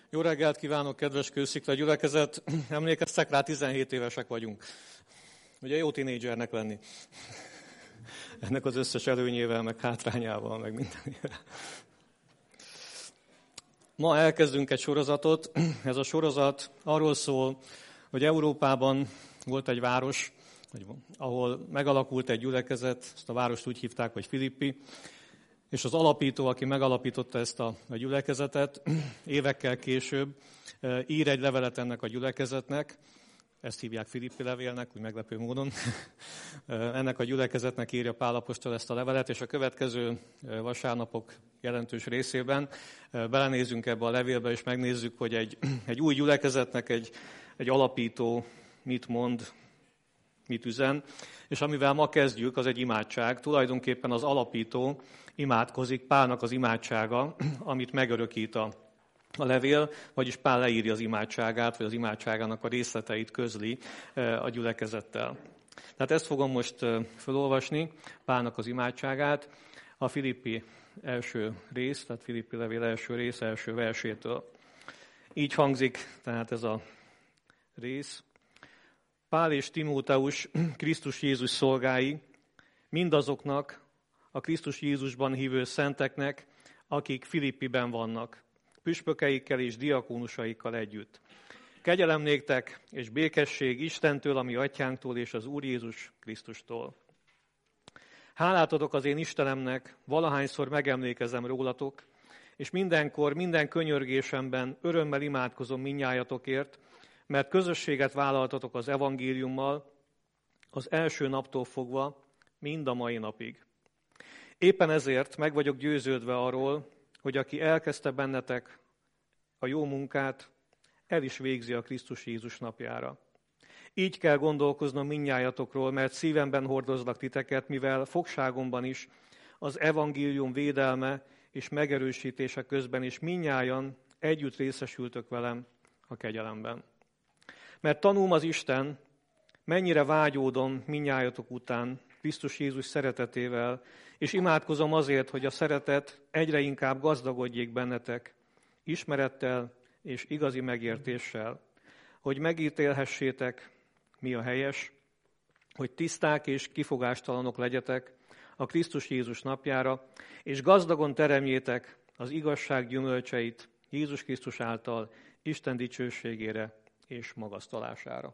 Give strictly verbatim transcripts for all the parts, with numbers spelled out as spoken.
Jó reggelt kívánok, kedves Kőszikla gyülekezet! Emlékeztek rá, tizenhét évesek vagyunk. Ugye jó tinédzsernek lenni. Ennek az összes előnyével, meg hátrányával, meg mindenével. Ma elkezdünk egy sorozatot. Ez a sorozat arról szól, hogy Európában volt egy város, ahol megalakult egy gyülekezet, ezt a várost úgy hívták, hogy Filippi, és az alapító, aki megalapította ezt a, a gyülekezetet, évekkel később ír egy levelet ennek a gyülekezetnek, ezt hívják Filippi levélnek, úgy meglepő módon. Ennek a gyülekezetnek írja Pál apostol ezt a levelet, és a következő vasárnapok jelentős részében belenézünk ebbe a levélbe, és megnézzük, hogy egy, egy új gyülekezetnek egy, egy alapító mit mond, mit üzen, és amivel ma kezdjük, az egy imádság. Tulajdonképpen az alapító imádkozik, Pálnak az imádsága, amit megörökít a, a levél, vagyis Pál leírja az imádságát, vagy az imádságának a részleteit közli a gyülekezettel. Tehát ezt fogom most felolvasni, Pálnak az imádságát, a Filippi első rész, tehát Filippi levél első rész, első versétől. Így hangzik tehát ez a rész. Pál és Timóteus, Krisztus Jézus szolgái, mindazoknak, a Krisztus Jézusban hívő szenteknek, akik Filippiben vannak, püspökeikkel és diakónusaikkal együtt. Kegyelem néktek és békesség Istentől, a mi atyánktól és az Úr Jézus Krisztustól. Hálát adok az én Istenemnek, valahányszor megemlékezem rólatok, és mindenkor, minden könyörgésemben örömmel imádkozom mindnyájatokért, mert közösséget vállaltatok az evangéliummal az első naptól fogva, mind a mai napig. Éppen ezért meg vagyok győződve arról, hogy aki elkezdte bennetek a jó munkát, el is végzi a Krisztus Jézus napjára. Így kell gondolkoznom mindnyájatokról, mert szívemben hordozlak titeket, mivel fogságomban is az evangélium védelme és megerősítése közben is mindnyájan együtt részesültök velem a kegyelemben. Mert tanulom az Isten, mennyire vágyódom mindnyájatok után Krisztus Jézus szeretetével, és imádkozom azért, hogy a szeretet egyre inkább gazdagodjék bennetek, ismerettel és igazi megértéssel, hogy megítélhessétek, mi a helyes, hogy tiszták és kifogástalanok legyetek a Krisztus Jézus napjára, és gazdagon teremjétek az igazság gyümölcseit Jézus Krisztus által Isten dicsőségére és magasztalására.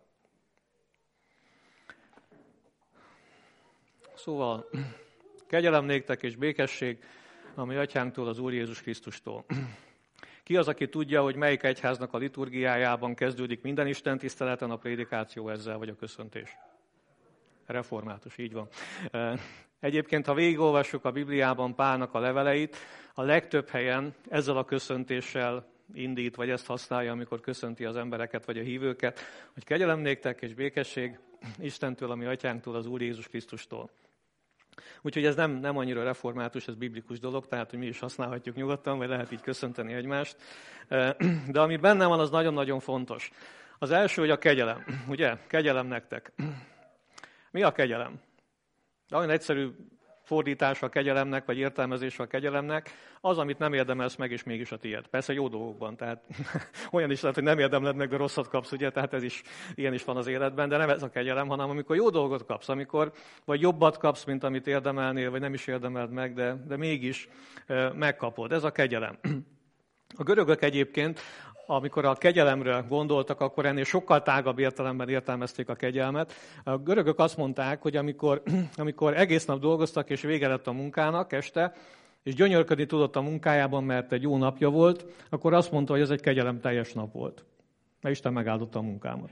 Szóval, kegyelem néktek és békesség, ami atyánktól, az Úr Jézus Krisztustól. Ki az, aki tudja, hogy melyik egyháznak a liturgiájában kezdődik minden Isten tiszteleten a prédikáció ezzel, vagy a köszöntés? Református, így van. Egyébként, ha végigolvassuk a Bibliában Pálnak a leveleit, a legtöbb helyen ezzel a köszöntéssel indít, vagy ezt használja, amikor köszönti az embereket, vagy a hívőket, hogy kegyelem néktek és békesség Istentől, ami atyánktól, az Úr Jézus Krisztustól. Úgyhogy ez nem, nem annyira református, ez biblikus dolog, tehát hogy mi is használhatjuk nyugodtan, vagy lehet így köszönteni egymást. De ami benne van, az nagyon-nagyon fontos. Az első, hogy a kegyelem. Ugye? Kegyelem nektek. Mi a kegyelem? Olyan egyszerű fordítása a kegyelemnek, vagy értelmezése a kegyelemnek, az, amit nem érdemelsz meg, és mégis a tiéd. Persze jó dolgokban, tehát olyan is lehet, hogy nem érdemled meg, de rosszat kapsz, ugye, tehát ez is, ilyen is van az életben, de nem ez a kegyelem, hanem amikor jó dolgot kapsz, amikor vagy jobbat kapsz, mint amit érdemelnél, vagy nem is érdemeld meg, de, de mégis e, megkapod. Ez a kegyelem. A görögök egyébként, amikor a kegyelemre gondoltak, akkor ennél sokkal tágabb értelemben értelmezték a kegyelmet. A görögök azt mondták, hogy amikor, amikor egész nap dolgoztak, és vége lett a munkának este, és gyönyörködni tudott a munkájában, mert egy jó napja volt, akkor azt mondta, hogy ez egy kegyelemteljes nap volt. Mert Isten megáldotta a munkámat.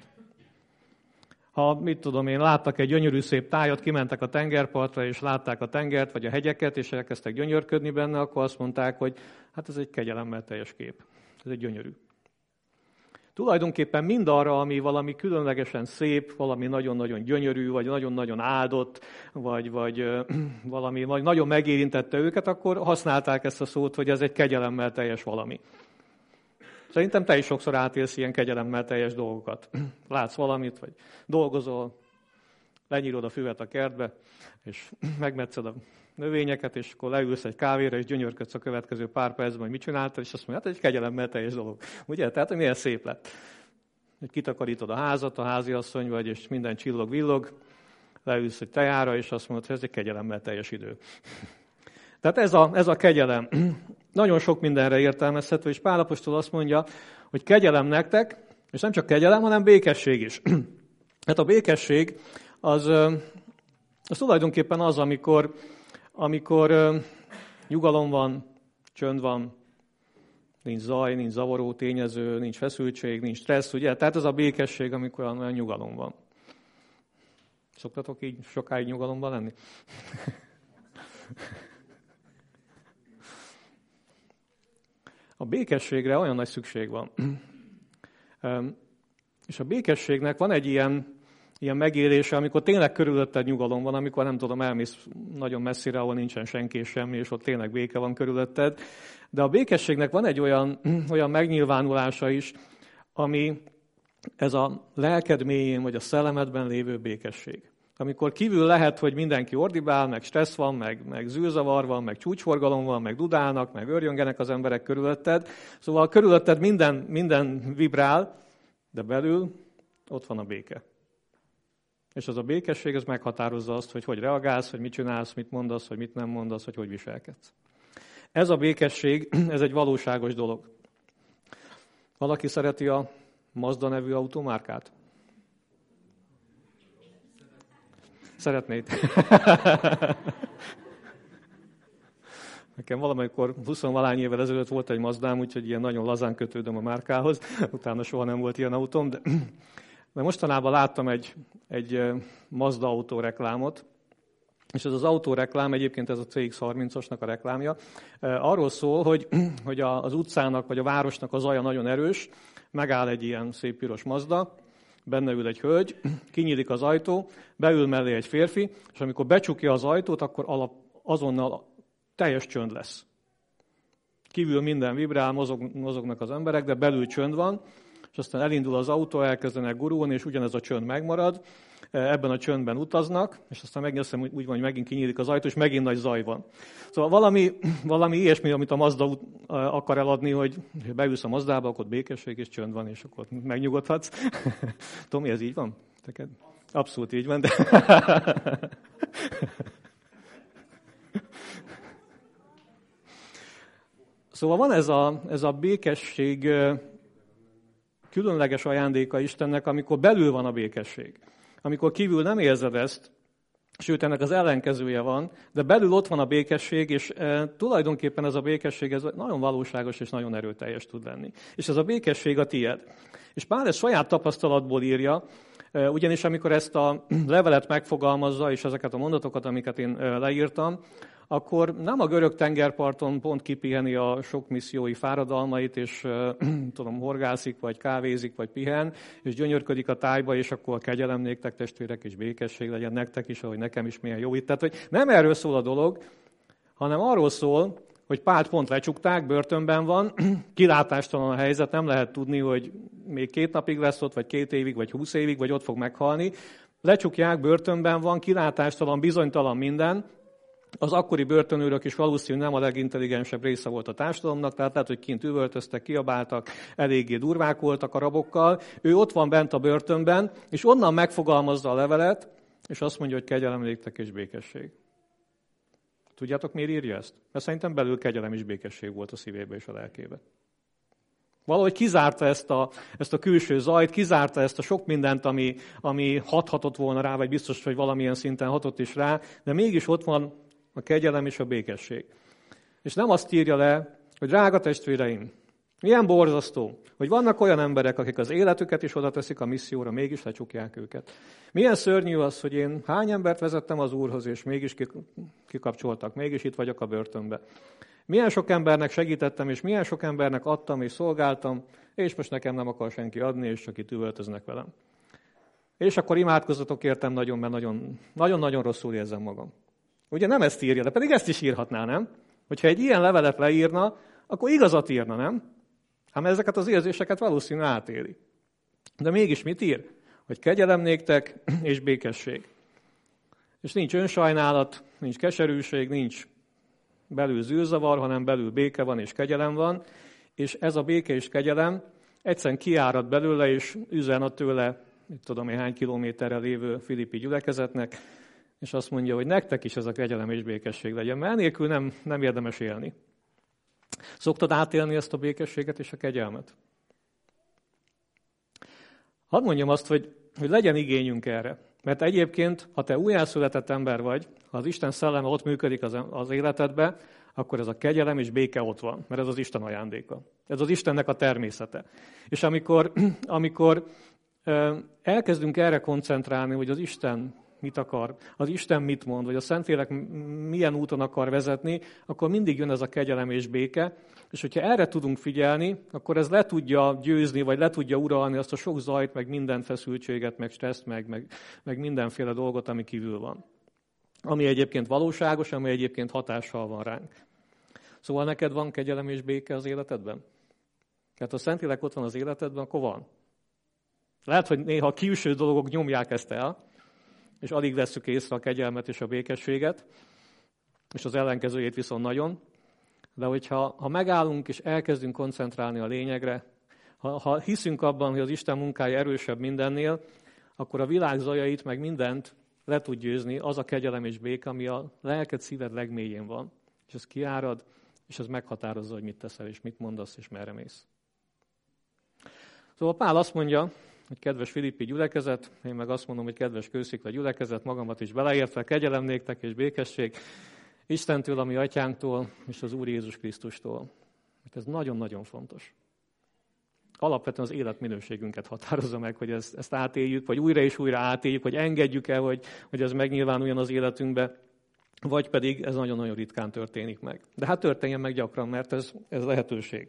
Ha, mit tudom én, láttak egy gyönyörű szép tájat, kimentek a tengerpartra, és látták a tengert, vagy a hegyeket, és elkezdtek gyönyörködni benne, akkor azt mondták, hogy hát ez egy kegyelemmel teljes kép. Ez egy gyönyörű. Tulajdonképpen mindarra, ami valami különlegesen szép, valami nagyon-nagyon gyönyörű, vagy nagyon-nagyon áldott, vagy, vagy valami vagy nagyon megérintette őket, akkor használták ezt a szót, hogy ez egy kegyelemmel teljes valami. Szerintem te is sokszor átélsz ilyen kegyelemmel teljes dolgokat. Látsz valamit, vagy dolgozol, lenyírod a füvet a kertbe, és megmetszed a növényeket, és akkor leülsz egy kávéra, és gyönyörködsz a következő pár percben, hogy mit csináltad, és azt mondja, hát egy kegyelemmel teljes dolog. Ugye? Tehát, hogy milyen szép lett. Hogy kitakarítod a házat, a háziasszony vagy, és minden csillog-villog, leülsz egy tejára, és azt mondod, hogy ez egy kegyelemmel teljes idő. Tehát ez a, ez a kegyelem nagyon sok mindenre értelmezhető, és Pál apostol azt mondja, hogy kegyelem nektek, és nem csak kegyelem, hanem békesség is. Hát a békesség az, az tulajdonképpen az, amikor, amikor nyugalom van, csönd van, nincs zaj, nincs zavaró tényező, nincs feszültség, nincs stressz, ugye? Tehát ez a békesség, amikor olyan nyugalom van. Szoktatok így sokáig nyugalomban lenni? A békességre olyan nagy szükség van. És a békességnek van egy ilyen, ilyen megélése, amikor tényleg körülötted nyugalom van, amikor nem tudom, elmész nagyon messzire, ahol nincsen senki és semmi, és ott tényleg béke van körülötted. De a békességnek van egy olyan, olyan megnyilvánulása is, ami ez a lelked mélyén, vagy a szellemedben lévő békesség. Amikor kívül lehet, hogy mindenki ordibál, meg stressz van, meg, meg zűrzavar van, meg csúcsforgalom van, meg dudálnak, meg örjöngenek az emberek körülötted. Szóval körülötted minden, minden vibrál, de belül ott van a béke. És az a békesség, ez meghatározza azt, hogy hogy reagálsz, hogy mit csinálsz, mit mondasz, hogy mit nem mondasz, hogy hogy viselkedsz. Ez a békesség, ez egy valóságos dolog. Valaki szereti a Mazda nevű automárkát? Szeretnéd? Nekem valamikor huszonvalány évvel ezelőtt volt egy Mazdám, úgyhogy ilyen nagyon lazán kötődöm a márkához. Utána soha nem volt ilyen autóm, de, de mostanában láttam egy, egy Mazda autó reklámot, és ez az autóreklám, egyébként ez a cé iksz harmincasnak a reklámja, arról szól, hogy, hogy az utcának vagy a városnak az aja nagyon erős, megáll egy ilyen szép piros Mazda, benne ül egy hölgy, kinyílik az ajtó, beül mellé egy férfi, és amikor becsukja az ajtót, akkor alap, azonnal teljes csönd lesz. Kívül minden vibrál, mozog, mozognak az emberek, de belül csönd van, és aztán elindul az autó, elkezdenek gurulni, és ugyanez a csönd megmarad, ebben a csöndben utaznak, és aztán megnyeszem, úgy van, hogy megint kinyílik az ajtó, és megint nagy zaj van. Szóval valami, valami ilyesmi, amit a Mazda akar eladni, hogy beülsz a Mazdába, akkor békesség és csönd van, és akkor megnyugodhatsz. Tomi, ez így van? Teked? Abszolút így van, de... Szóval van ez a, ez a békesség különleges ajándéka Istennek, amikor belül van a békesség. Amikor kívül nem érzed ezt, sőt, ennek az ellenkezője van, de belül ott van a békesség, és e, tulajdonképpen ez a békesség ez nagyon valóságos és nagyon erőteljes tud lenni. És ez a békesség a tied. És Pál ezt saját tapasztalatból írja, e, ugyanis amikor ezt a levelet megfogalmazza, és ezeket a mondatokat, amiket én e, leírtam, akkor nem a görög tengerparton pont kipiheni a sok missziói fáradalmait, és tudom, horgászik, vagy kávézik, vagy pihen, és gyönyörködik a tájba, és akkor a kegyelem néktek, testvérek, és békesség legyen nektek is, ahogy nekem is milyen jó itt. Tehát, hogy nem erről szól a dolog, hanem arról szól, hogy Pált pont lecsukták, börtönben van, kilátástalan a helyzet, nem lehet tudni, hogy még két napig lesz ott, vagy két évig, vagy húsz évig, vagy ott fog meghalni. Lecsukják, börtönben van, kilátástalan, bizonytalan minden. Az akkori börtönőrök is valószínűleg nem a legintelligensebb része volt a társadalomnak, tehát lehet, hogy kint üvöltöztek, kiabáltak, eléggé durvák voltak a rabokkal. Ő ott van bent a börtönben, és onnan megfogalmazza a levelet, és azt mondja, hogy kegyelem néktek és békesség. Tudjátok, miért írja ezt? Mert szerintem belül kegyelem és békesség volt a szívébe és a lelkébe. Valahogy kizárta ezt a, ezt a külső zajt, kizárta ezt a sok mindent, ami, ami hathatott volna rá, vagy biztos, hogy valamilyen szinten hatott is rá, de mégis ott van a kegyelem és a békesség. És nem azt írja le, hogy drága testvéreim, milyen borzasztó, hogy vannak olyan emberek, akik az életüket is oda teszik a misszióra, mégis lecsukják őket. Milyen szörnyű az, hogy én hány embert vezettem az Úrhoz, és mégis kikapcsoltak, mégis itt vagyok a börtönbe. Milyen sok embernek segítettem, és milyen sok embernek adtam és szolgáltam, és most nekem nem akar senki adni, és csak itt üvöltöznek velem. És akkor imádkozzatok értem nagyon, mert nagyon, nagyon-nagyon rosszul érzem magam. Ugye nem ezt írja, de pedig ezt is írhatná, nem? Hogyha egy ilyen levelet leírna, akkor igazat írna, nem? Hát ezeket az érzéseket valószínűleg átéli. De mégis mit ír? Hogy kegyelem néktek és békesség. És nincs önsajnálat, nincs keserűség, nincs belül zűrzavar, hanem belül béke van és kegyelem van, és ez a béke és kegyelem egyszerűen kiárad belőle, és üzen a tőle, mit tudom én, hány kilométerre lévő filippi gyülekezetnek, és azt mondja, hogy nektek is ez a kegyelem és békesség legyen, mert enélkül nem, nem érdemes élni. Szoktad átélni ezt a békességet és a kegyelmet? Hadd mondjam azt, hogy, hogy legyen igényünk erre. Mert egyébként, ha te újjászületett ember vagy, ha az Isten szelleme ott működik az, az életedbe, akkor ez a kegyelem és béke ott van, mert ez az Isten ajándéka. Ez az Istennek a természete. És amikor, amikor elkezdünk erre koncentrálni, hogy az Isten mit akar, az Isten mit mond, vagy a Szentlélek milyen úton akar vezetni, akkor mindig jön ez a kegyelem és béke, és hogyha erre tudunk figyelni, akkor ez le tudja győzni, vagy le tudja uralni azt a sok zajt, meg minden feszültséget, meg stresszt, meg, meg, meg mindenféle dolgot, ami kívül van. Ami egyébként valóságos, ami egyébként hatással van ránk. Szóval neked van kegyelem és béke az életedben? Tehát a Szentlélek ott van az életedben, akkor van. Lehet, hogy néha a külső dolgok nyomják ezt el, és alig vesszük észre a kegyelmet és a békességet, és az ellenkezőjét viszont nagyon. De hogyha ha megállunk és elkezdünk koncentrálni a lényegre, ha, ha hiszünk abban, hogy az Isten munkája erősebb mindennél, akkor a világ zajait meg mindent le tud győzni az a kegyelem és béke, ami a lelked, szíved legmélyén van. És ez kiárad, és ez meghatározza, hogy mit teszel, és mit mondasz, és merre mész. Szóval Pál azt mondja, hogy kedves filippi gyülekezet, én meg azt mondom, hogy kedves Kőszikla gyülekezet, magamat is beleértve, kegyelem néktek és békesség Istentől, a mi atyánktól, és az Úr Jézus Krisztustól. Mert ez nagyon-nagyon fontos. Alapvetően az életminőségünket határozza meg, hogy ezt, ezt átéljük, vagy újra és újra átéljük, vagy engedjük el, hogy, hogy ez megnyilvánuljon az életünkbe, vagy pedig ez nagyon-nagyon ritkán történik meg. De hát történjen meg gyakran, mert ez, ez lehetőség.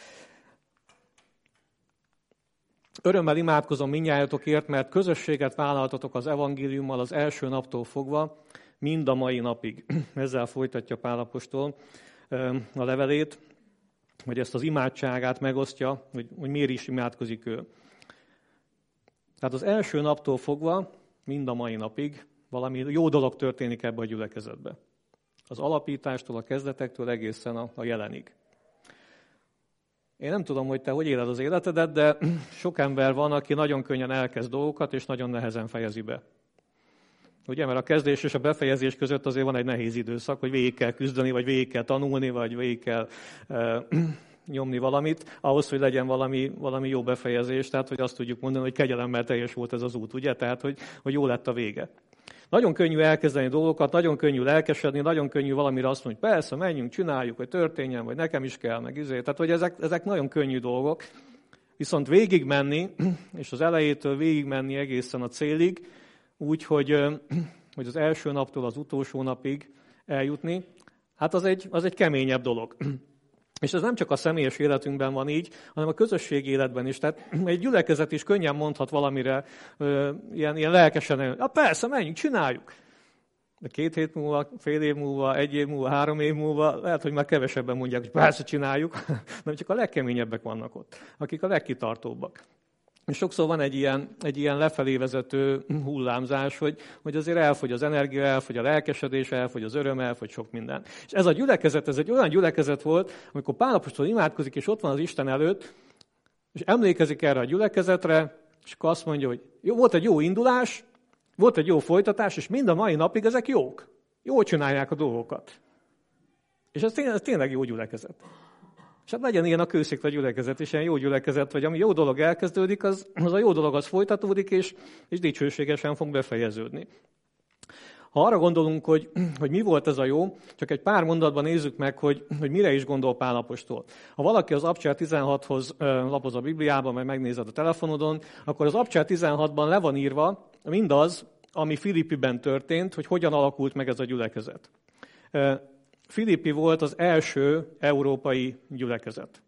Örömmel imádkozom mindnyájatokért, mert közösséget vállaltatok az evangéliummal az első naptól fogva, mind a mai napig. Ezzel folytatja Pál apostol a levelét, hogy ezt az imádságát megosztja, hogy, hogy miért is imádkozik ő. Tehát az első naptól fogva, mind a mai napig valami jó dolog történik ebbe a gyülekezetbe. Az alapítástól, a kezdetektől egészen a, a jelenig. Én nem tudom, hogy te hogy éled az életedet, de sok ember van, aki nagyon könnyen elkezd dolgokat, és nagyon nehezen fejezi be. Ugye, mert a kezdés és a befejezés között azért van egy nehéz időszak, hogy végig kell küzdeni, vagy végig kell tanulni, vagy végig kell e, nyomni valamit, ahhoz, hogy legyen valami, valami jó befejezés, tehát hogy azt tudjuk mondani, hogy kegyelemmel teljes volt ez az út, ugye? Tehát, hogy, hogy jó lett a vége. Nagyon könnyű elkezdeni dolgokat, nagyon könnyű lelkesedni, nagyon könnyű valamire azt mondani, hogy persze, menjünk, csináljuk, hogy történjen, vagy nekem is kell, meg izé. Tehát, hogy ezek, ezek nagyon könnyű dolgok. Viszont végigmenni, és az elejétől végigmenni egészen a célig, úgy, hogy, hogy az első naptól az utolsó napig eljutni, hát az egy, az egy keményebb dolog. És ez nem csak a személyes életünkben van így, hanem a közösségi életben is. Tehát egy gyülekezet is könnyen mondhat valamire, ilyen, ilyen lelkesen, ja, persze, menjünk, csináljuk. De két hét múlva, fél év múlva, egy év múlva, három év múlva, lehet, hogy már kevesebben mondják, hogy persze csináljuk, nem csak a legkeményebbek vannak ott, akik a legkitartóbbak. És sokszor van egy ilyen, egy ilyen lefelé vezető hullámzás, hogy, hogy azért elfogy az energia, elfogy a lelkesedés, elfogy az öröm, elfogy sok minden. És ez a gyülekezet, ez egy olyan gyülekezet volt, amikor Pál apostol imádkozik, és ott van az Isten előtt, és emlékezik erre a gyülekezetre, és akkor azt mondja, hogy jó, volt egy jó indulás, volt egy jó folytatás, és mind a mai napig ezek jók. Jól csinálják a dolgokat. És ez tényleg, ez tényleg jó gyülekezet. És hát legyen ilyen a Kőszikla gyülekezet, és ilyen jó gyülekezet, vagy ami jó dolog elkezdődik, az, az a jó dolog az folytatódik, és, és dicsőségesen fog befejeződni. Ha arra gondolunk, hogy, hogy mi volt ez a jó, csak egy pár mondatban nézzük meg, hogy, hogy mire is gondol Pál apostol. Ha valaki az Abcsel tizenhathoz lapoz a Bibliában, vagy megnézed a telefonodon, akkor az Abcsel tizenhatban le van írva mindaz, ami Filippiben történt, hogy hogyan alakult meg ez a gyülekezet. Filippi volt az első európai gyülekezet.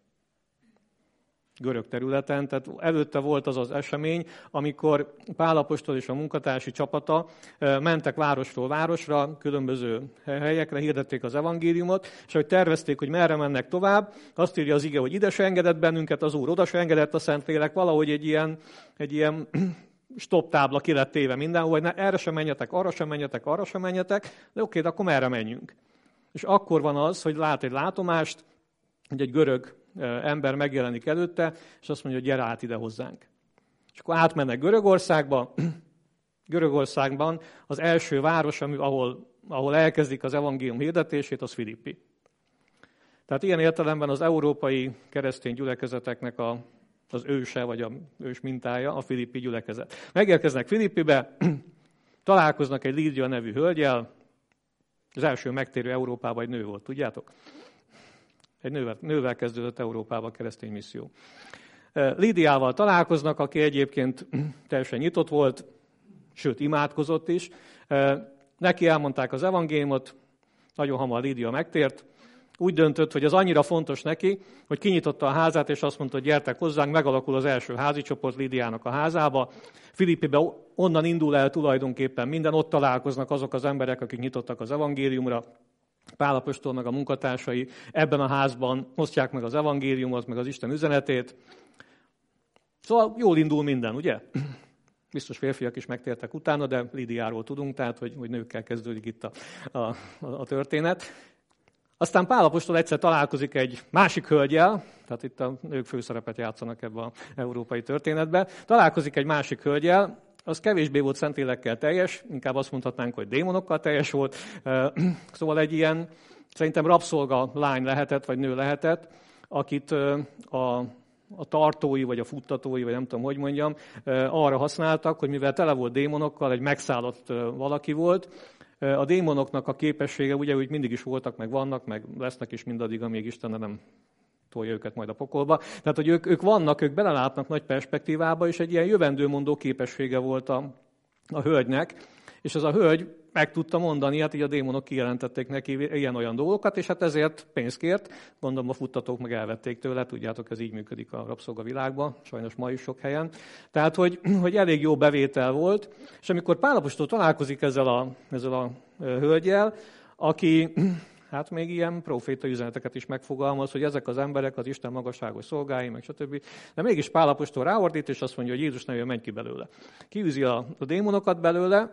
Görög területen, tehát előtte volt az az esemény, amikor Pál apostol és a munkatársi csapata mentek városról városra, különböző helyekre, hirdették az evangéliumot, és ahogy tervezték, hogy merre mennek tovább, azt írja az ige, hogy ide se engedett bennünket az Úr, oda se engedett a Szentlélek, valahogy egy ilyen, egy ilyen stop tábla ki lett téve mindenhol, hogy ne, erre sem menjetek, arra sem menjetek, arra sem menjetek, de oké, de akkor merre menjünk? És akkor van az, hogy lát egy látomást, hogy egy görög ember megjelenik előtte, és azt mondja, hogy gyere át ide hozzánk. És akkor átmennek Görögországba. Görögországban az első város, ahol, ahol elkezdik az evangélium hirdetését, az Filippi. Tehát ilyen értelemben az európai keresztény gyülekezeteknek a, az őse, vagy a ős mintája a filippi gyülekezet. Megérkeznek Filippibe, találkoznak egy Lídia nevű hölgyel, az első megtérő Európában egy nő volt, tudjátok? Egy nővel, nővel kezdődött Európában a keresztény misszió. Lídiával találkoznak, aki egyébként teljesen nyitott volt, sőt imádkozott is. Neki elmondták az evangéliumot, nagyon hamar Lídia megtért. Úgy döntött, hogy az annyira fontos neki, hogy kinyitotta a házát, és azt mondta, hogy gyertek hozzánk, megalakul az első házi csoport Lídiának a házába. Filippibe onnan indul el tulajdonképpen minden, ott találkoznak azok az emberek, akik nyitottak az evangéliumra. Pál apostol meg a munkatársai ebben a házban osztják meg az evangéliumot, meg az Isten üzenetét. Szóval jól indul minden, ugye? Biztos férfiak is megtértek utána, de Lídiáról tudunk, tehát hogy, hogy nőkkel kezdődik itt a, a, a történet. Aztán Pál apostol egyszer találkozik egy másik hölgyel, tehát itt a nők főszerepet játszanak ebben az európai történetben, találkozik egy másik hölgyel, az kevésbé volt Szentlélekkel teljes, inkább azt mondhatnánk, hogy démonokkal teljes volt, szóval egy ilyen, szerintem rabszolga lány lehetett, vagy nő lehetett, akit a, a tartói, vagy a futtatói, vagy nem tudom, hogy mondjam, arra használtak, hogy mivel tele volt démonokkal, egy megszállott valaki volt. A démonoknak a képessége ugye úgy mindig is voltak, meg vannak, meg lesznek is mindaddig, amíg Isten nem tolja őket majd a pokolba. Tehát, hogy ők, ők vannak, ők belelátnak nagy perspektívába, és egy ilyen jövendőmondó képessége volt a, a hölgynek, és ez a hölgy meg tudta mondani, hát így a démonok kijelentették neki ilyen-olyan dolgokat, és hát ezért pénzt kért, gondolom a futtatók meg elvették tőle, tudjátok, ez így működik a rabszolgavilágban, sajnos ma is sok helyen. Tehát, hogy, hogy elég jó bevétel volt, és amikor Pál apostol találkozik ezzel a, ezzel a hölgyel, aki hát még ilyen proféta üzeneteket is megfogalmaz, hogy ezek az emberek az Isten magasságos szolgái, meg stb. De mégis Pál apostol ráordít, és azt mondja, hogy Jézus nevében menj ki belőle. Kiűzi a, a démonokat belőle,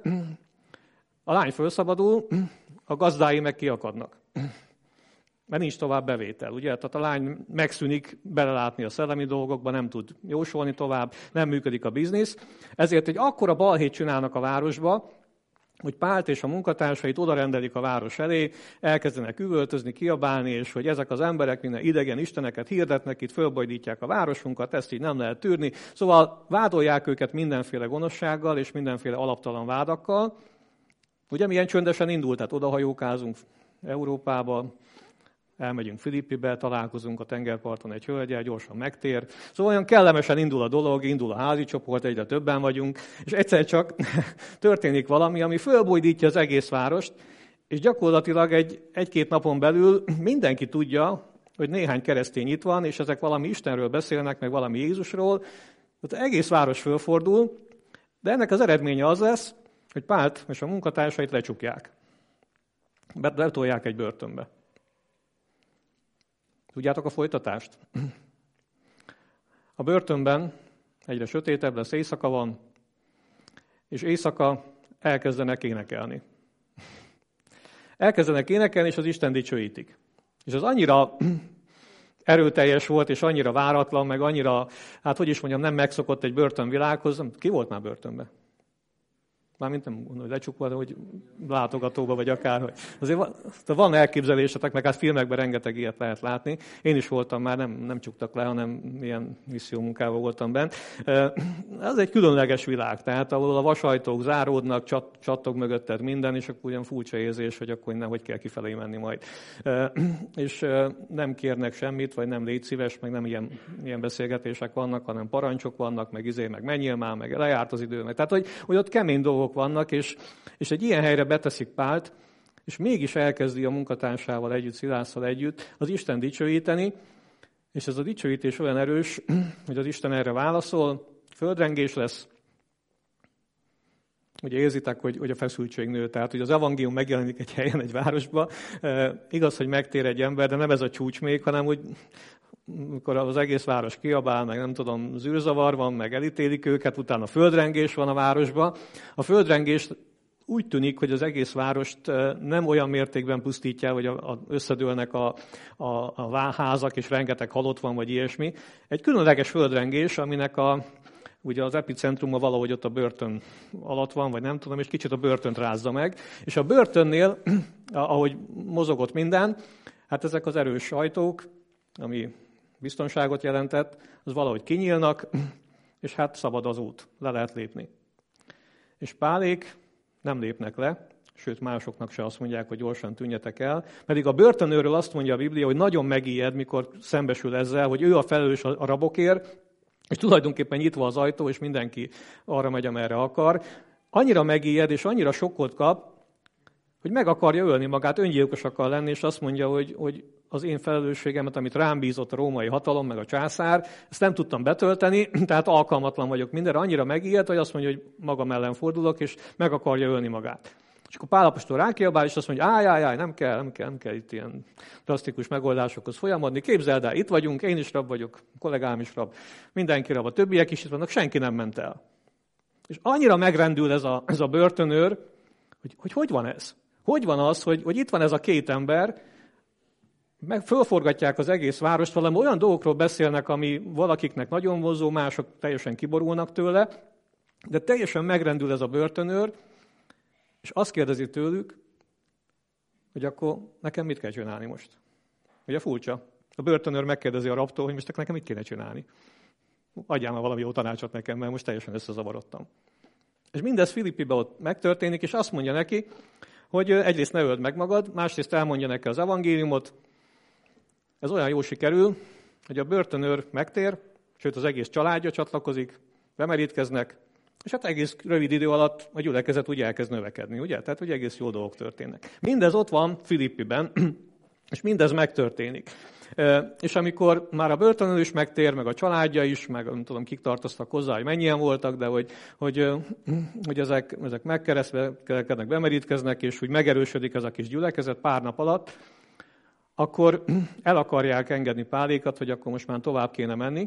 a lány felszabadul, a gazdái meg kiakadnak. Mert nincs tovább bevétel, ugye? Tehát a lány megszűnik belelátni a szellemi dolgokba, nem tud jósolni tovább, nem működik a biznisz. Ezért egy akkora balhét csinálnak a városba, hogy Pált és a munkatársait odarendelik a város elé, elkezdenek üvöltözni, kiabálni, és hogy ezek az emberek minden idegen isteneket hirdetnek, itt fölbojdítják a városunkat, ezt így nem lehet tűrni. Szóval vádolják őket mindenféle gonoszsággal és mindenféle alaptalan vádakkal. Ugye milyen csöndesen indult, tehát odahajókázunk Európába, elmegyünk Filippibe, találkozunk a tengerparton egy hölgyel, gyorsan megtér. Szóval olyan kellemesen indul a dolog, indul a házi csoport, egyre többen vagyunk, és egyszer csak történik valami, ami fölbojdítja az egész várost, és gyakorlatilag egy, egy-két napon belül mindenki tudja, hogy néhány keresztény itt van, és ezek valami Istenről beszélnek, meg valami Jézusról. Tehát egész város fölfordul, de ennek az eredménye az lesz, hogy Pált és a munkatársait lecsukják. Betolják egy börtönbe. Tudjátok a folytatást? A börtönben egyre sötétebb lesz, éjszaka van, és éjszaka elkezdenek énekelni. Elkezdenek énekelni, és az Isten dicsőítik. És az annyira erőteljes volt, és annyira váratlan, meg annyira, hát hogy is mondjam, nem megszokott egy börtönvilághoz. Ki volt már börtönben? Mármint nem gondolom, hogy lecsukva, de hogy látogatóba, vagy akárhogy. Azért van, van elképzelésetek, meg hát filmekben rengeteg ilyet lehet látni. Én is voltam már, nem, nem csuktak le, hanem ilyen missziómunkával voltam bent. Ez egy különleges világ, tehát ahol a vasajtók záródnak, csat, csattog mögötted minden, és akkor ugyan furcsa érzés, hogy akkor nem, hogy kell kifelé menni majd. És nem kérnek semmit, vagy nem légy szíves, meg nem ilyen, ilyen beszélgetések vannak, hanem parancsok vannak, meg izé, meg menjél már, meg lejárt az idő, meg. Tehát, hogy, hogy ott kemény dolgok vannak, és, és egy ilyen helyre beteszik Pált, és mégis elkezdi a munkatársával együtt, Szilásszal együtt az Isten dicsőíteni, és ez a dicsőítés olyan erős, hogy az Isten erre válaszol, földrengés lesz. Ugye érzitek, hogy, hogy a feszültség nő, tehát hogy az evangélium megjelenik egy helyen, egy városba. E, igaz, hogy megtér egy ember, de nem ez a csúcs még, hanem hogy amikor az egész város kiabál, meg nem tudom, zűrzavar van, meg elítélik őket, utána földrengés van a városban. A földrengés úgy tűnik, hogy az egész várost nem olyan mértékben pusztítja, hogy a, a, összedőlnek a, a, a házak, és rengeteg halott van, vagy ilyesmi. Egy különleges földrengés, aminek a, ugye az epicentruma valahogy ott a börtön alatt van, vagy nem tudom, és kicsit a börtönt rázza meg. És a börtönnél, ahogy mozogott minden, hát ezek az erős ajtók, ami biztonságot jelentett, az valahogy kinyílnak, és hát szabad az út, le lehet lépni. És Pálék nem lépnek le, sőt másoknak se azt mondják, hogy gyorsan tűnjetek el, pedig a börtönőről azt mondja a Biblia, hogy nagyon megijed, mikor szembesül ezzel, hogy ő a felelős a rabokért, és tulajdonképpen nyitva az ajtó, és mindenki arra megy, amerre akar. Annyira megijed, és annyira sokkot kap, hogy meg akarja ölni magát, öngyilkos akar lenni, és azt mondja, hogy, hogy az én felelősségemet, amit rám bízott a római hatalom, meg a császár, ezt nem tudtam betölteni, tehát alkalmatlan vagyok mindenre. Annyira megijed, hogy azt mondja, hogy magam ellen fordulok, és meg akarja ölni magát. És akkor Pál apostol rákiabál, és azt mondja, áj, áj, áj, nem kell, nem kell, nem kell itt ilyen drasztikus megoldásokhoz folyamodni. Képzeld el, itt vagyunk, én is rab vagyok, a kollégám is rab, mindenki rab, a többiek is itt vannak, senki nem ment el. És annyira megrendül ez a, ez a börtönőr, hogy, hogy hogy van ez? Hogy van az, hogy, hogy itt van ez a két ember, meg fölforgatják az egész várost, valami olyan dolgokról beszélnek, ami valakiknek nagyon vonzó, mások teljesen kiborulnak tőle, de teljesen megrendül ez a börtönőr, és azt kérdezi tőlük, hogy akkor nekem mit kell csinálni most? Ugye furcsa. A börtönőr megkérdezi a rabtól, hogy most nekem mit kéne csinálni. Adjál már valami jó tanácsot nekem, mert most teljesen összezavarodtam. És mindez Filippiben ott megtörténik, és azt mondja neki, hogy egyrészt ne öld meg magad, másrészt elmondja neki az evangéliumot. Ez olyan jó sikerül, hogy a börtönőr megtér, sőt az egész családja csatlakozik, bemerítkeznek, és hát egész rövid idő alatt a gyülekezet úgy elkezd növekedni, ugye? Tehát, hogy egész jó dolgok történnek. Mindez ott van Filippiben, és mindez megtörténik. És amikor már a börtönőr is megtér, meg a családja is, meg nem tudom, kik tartoztak hozzá, hogy mennyien voltak, de hogy, hogy, hogy ezek, ezek megkeresztülnek, bemerítkeznek, és úgy megerősödik ez a kis gyülekezet pár nap alatt, akkor el akarják engedni Pálékat, hogy akkor most már tovább kéne menni,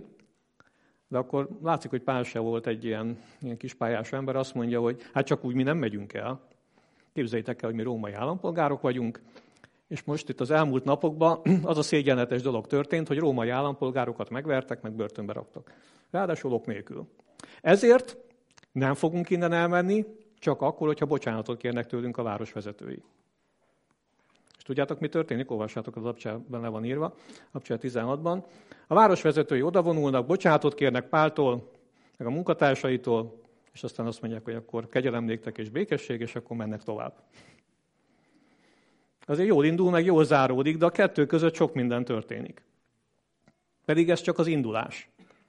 de akkor látszik, hogy Pál se volt egy ilyen, ilyen kispályás ember, azt mondja, hogy hát csak úgy mi nem megyünk el. Képzeljétek el, hogy mi római állampolgárok vagyunk, és most itt az elmúlt napokban az a szégyenletes dolog történt, hogy római állampolgárokat megvertek, meg börtönbe raktak. Ráadásul ok nélkül. Ezért nem fogunk innen elmenni, csak akkor, hogyha bocsánatot kérnek tőlünk a városvezetői. És tudjátok, mi történik? Olvassátok, az Abcsában le van írva, Abcsel tizenhatban. A városvezetői odavonulnak, bocsánatot kérnek Páltól, meg a munkatársaitól, és aztán azt mondják, hogy akkor kegyelem néktek és békesség, és akkor mennek tovább. Azért jól indul, meg jól záródik, de a kettő között sok minden történik. Pedig ez csak az indulás.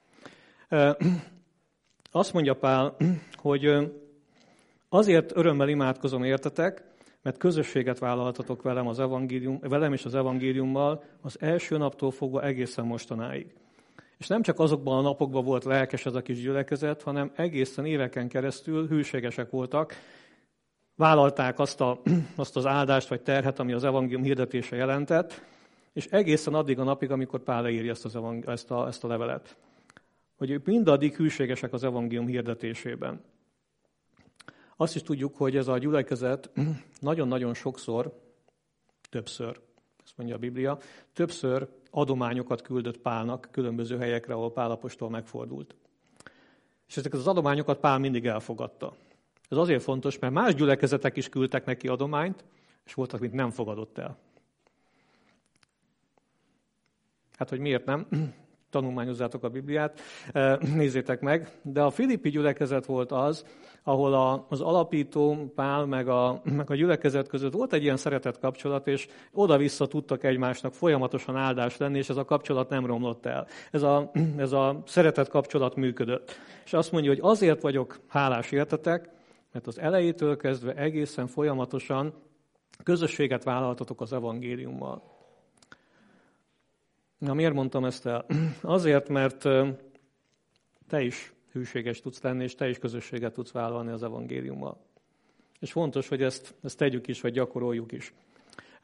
Azt mondja Pál, hogy azért örömmel imádkozom értetek, mert közösséget vállaltatok velem, az evangélium, velem és az evangéliummal az első naptól fogva egészen mostanáig. És nem csak azokban a napokban volt lelkes ez a kis gyülekezet, hanem egészen éveken keresztül hűségesek voltak, vállalták azt, a, azt az áldást vagy terhet, ami az evangélium hirdetése jelentett, és egészen addig a napig, amikor Pál leírja ezt, az evang- ezt, a, ezt a levelet. Hogy ők mindaddig hűségesek az evangélium hirdetésében. Azt is tudjuk, hogy ez a gyülekezet nagyon-nagyon sokszor, többször, ezt mondja a Biblia, többször adományokat küldött Pálnak különböző helyekre, ahol Pál apostol megfordult. És ezeket az adományokat Pál mindig elfogadta. Ez azért fontos, mert más gyülekezetek is küldtek neki adományt, és voltak, mint nem fogadott el. Hát, hogy miért nem? Tanulmányozzátok a Bibliát, nézzétek meg. De a filippi gyülekezet volt az, ahol a, az alapító Pál meg a, meg a gyülekezet között volt egy ilyen szeretett kapcsolat, és oda-vissza tudtak egymásnak folyamatosan áldás lenni, és ez a kapcsolat nem romlott el. Ez a, ez a szeretett kapcsolat működött. És azt mondja, hogy azért vagyok hálás értetek, mert az elejétől kezdve egészen folyamatosan közösséget vállaltatok az evangéliummal. Na, miért mondtam ezt el? Azért, mert te is hűséges tudsz lenni, és te is közösséget tudsz vállalni az evangéliummal. És fontos, hogy ezt, ezt tegyük is, vagy gyakoroljuk is.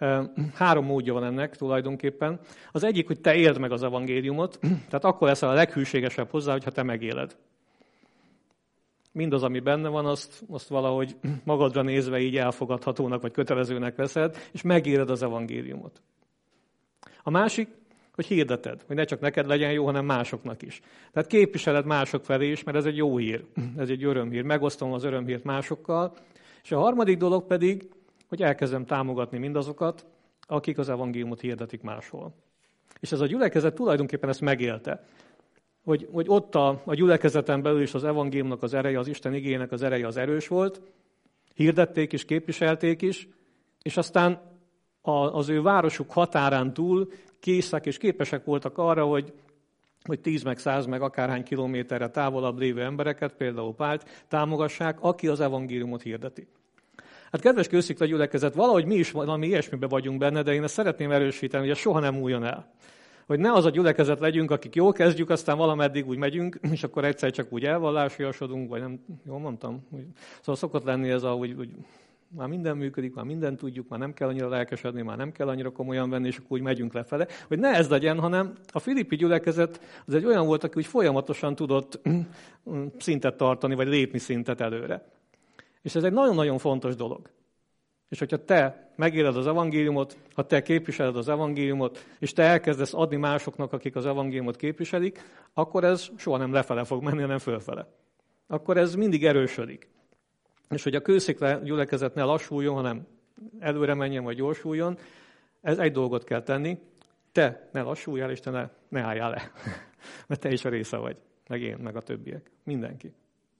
Három módja van ennek tulajdonképpen. Az egyik, hogy te éld meg az evangéliumot, tehát akkor leszel a leghűségesebb hozzá, hogyha te megéled. Mindaz, ami benne van, azt, azt valahogy magadra nézve így elfogadhatónak vagy kötelezőnek veszed, és megéled az evangéliumot. A másik, hogy hirdeted, hogy ne csak neked legyen jó, hanem másoknak is. Tehát képviseled mások felé is, mert ez egy jó hír, ez egy örömhír. Megosztom az örömhírt másokkal. És a harmadik dolog pedig, hogy elkezdem támogatni mindazokat, akik az evangéliumot hirdetik máshol. És ez a gyülekezet tulajdonképpen ezt megélte. Hogy, hogy ott a, a gyülekezeten belül is az evangéliumnak az ereje, az Isten igének az ereje az erős volt, hirdették is, képviselték is, és aztán a, az ő városuk határán túl készek és képesek voltak arra, hogy, hogy tíz meg száz meg akárhány kilométerre távolabb lévő embereket, például Pált, támogassák, aki az evangéliumot hirdeti. Hát kedves Kőszikla gyülekezet, valahogy mi is valami ilyesmiben vagyunk benne, de én ezt szeretném erősíteni, hogy ez soha nem múljon el. Hogy ne az a gyülekezet legyünk, akik jól kezdjük, aztán valameddig úgy megyünk, és akkor egyszer csak úgy elvallásiasodunk, vagy nem, jól mondtam? Szóval szokott lenni ez a, hogy, hogy már minden működik, már mindent tudjuk, már nem kell annyira lelkesedni, már nem kell annyira komolyan venni, és akkor úgy megyünk lefele. Hogy ne ez legyen, hanem a filippi gyülekezet az egy olyan volt, aki úgy folyamatosan tudott szintet tartani, vagy lépni szintet előre. És ez egy nagyon-nagyon fontos dolog. És hogyha te megéled az evangéliumot, ha te képviseled az evangéliumot, és te elkezdesz adni másoknak, akik az evangéliumot képviselik, akkor ez soha nem lefele fog menni, hanem fölfele. Akkor ez mindig erősödik. És hogy a Kőszikla gyülekezet ne lassuljon, hanem előre menjen, vagy gyorsuljon, ez egy dolgot kell tenni, te ne lassuljál, és te ne, ne álljál le. Mert te is a része vagy, meg én, meg a többiek. Mindenki.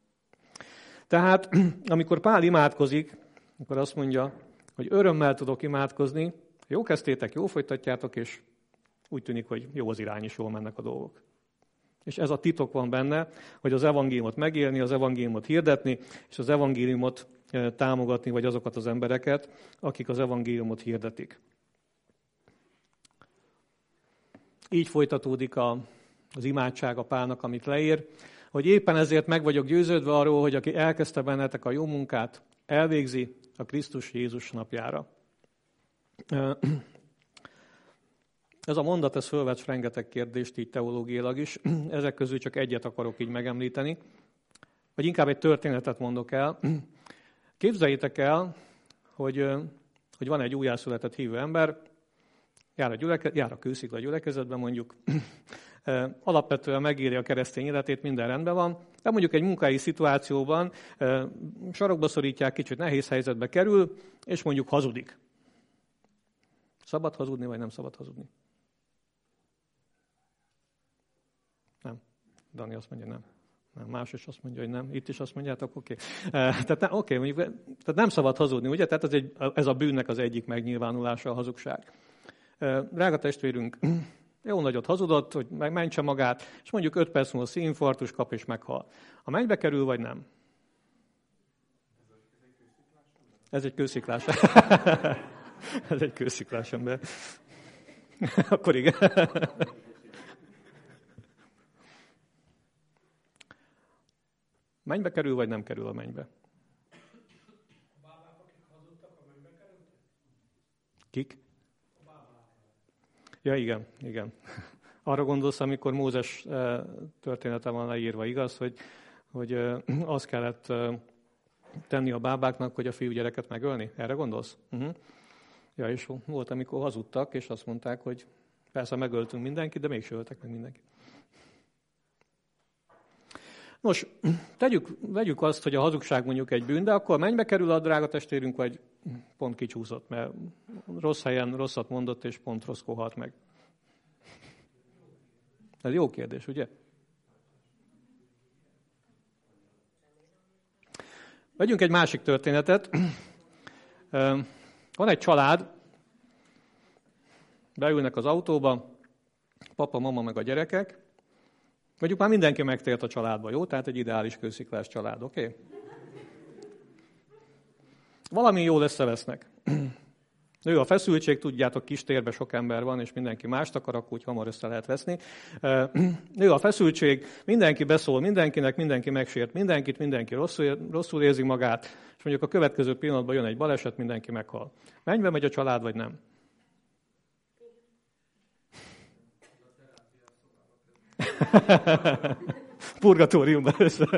Tehát, amikor Pál imádkozik, akkor azt mondja, hogy örömmel tudok imádkozni, jó kezdtétek, jó folytatjátok, és úgy tűnik, hogy jó az irány is, jól mennek a dolgok. És ez a titok van benne, hogy az evangéliumot megélni, az evangéliumot hirdetni, és az evangéliumot támogatni, vagy azokat az embereket, akik az evangéliumot hirdetik. Így folytatódik a, az imádság a Pálnak, amit leír, hogy éppen ezért meg vagyok győződve arról, hogy aki elkezdte bennetek a jó munkát, elvégzi a Krisztus Jézus napjára. Ez a mondat, ez fölvet rengeteg kérdést így teológiailag is. Ezek közül csak egyet akarok így megemlíteni. Vagy inkább egy történetet mondok el. Képzeljétek el, hogy, hogy van egy újjászületett hívő ember, jár a, gyüleke, jár a Kőszikla gyülekezetben mondjuk, alapvetően megéli a keresztény életét, minden rendben van, de mondjuk egy munkahelyi szituációban sarokba szorítják, kicsit nehéz helyzetbe kerül, és mondjuk hazudik. Szabad hazudni, vagy nem szabad hazudni? Nem. Dani azt mondja, nem. Nem. Más is azt mondja, hogy nem. Itt is azt mondjátok, oké. Okay. Tehát, ne, okay, mondjuk, tehát nem szabad hazudni, ugye? Tehát ez, egy, ez a bűnnek az egyik megnyilvánulása, a hazugság. Drága testvérünk, jó nagyot hazudott, hogy megmentse magát, és mondjuk öt perc múlva szívinfarktus kap és meghal. A mennybe kerül, vagy nem? Ez egy kősziklás. Ez egy kősziklás ember. Akkor igen. Mennybe kerül, vagy nem kerül a mennybe? Kik? Ja, igen, igen. Arra gondolsz, amikor Mózes története van leírva, igaz, hogy, hogy azt kellett tenni a bábáknak, hogy a fiúgyereket megölni? Erre gondolsz? Uh-huh. Ja, és volt, amikor hazudtak, és azt mondták, hogy persze megöltünk mindenkit, de mégsem öltek meg mindenkit. Nos, tegyük, vegyük azt, hogy a hazugság mondjuk egy bűn, de akkor mennybe kerül a drága testvérünk, vagy pont kicsúszott, mert rossz helyen rosszat mondott, és pont rosszkor halt meg. Ez jó kérdés, ugye? Vegyünk egy másik történetet. Van egy család, beülnek az autóba, papa, mama meg a gyerekek. Mondjuk már mindenki megtért a családba, jó? Tehát egy ideális kősziklás család, oké? Okay? Valami jól összevesznek. Nő a feszültség, tudjátok, kis térben sok ember van, és mindenki mást akar, akkor úgy hamar össze lehet veszni. Nő a feszültség, mindenki beszól mindenkinek, mindenki megsért mindenkit, mindenki rosszul, rosszul érzi magát, és mondjuk a következő pillanatban jön egy baleset, mindenki meghal. Mennybe megy a család, vagy nem? Purgatóriumban.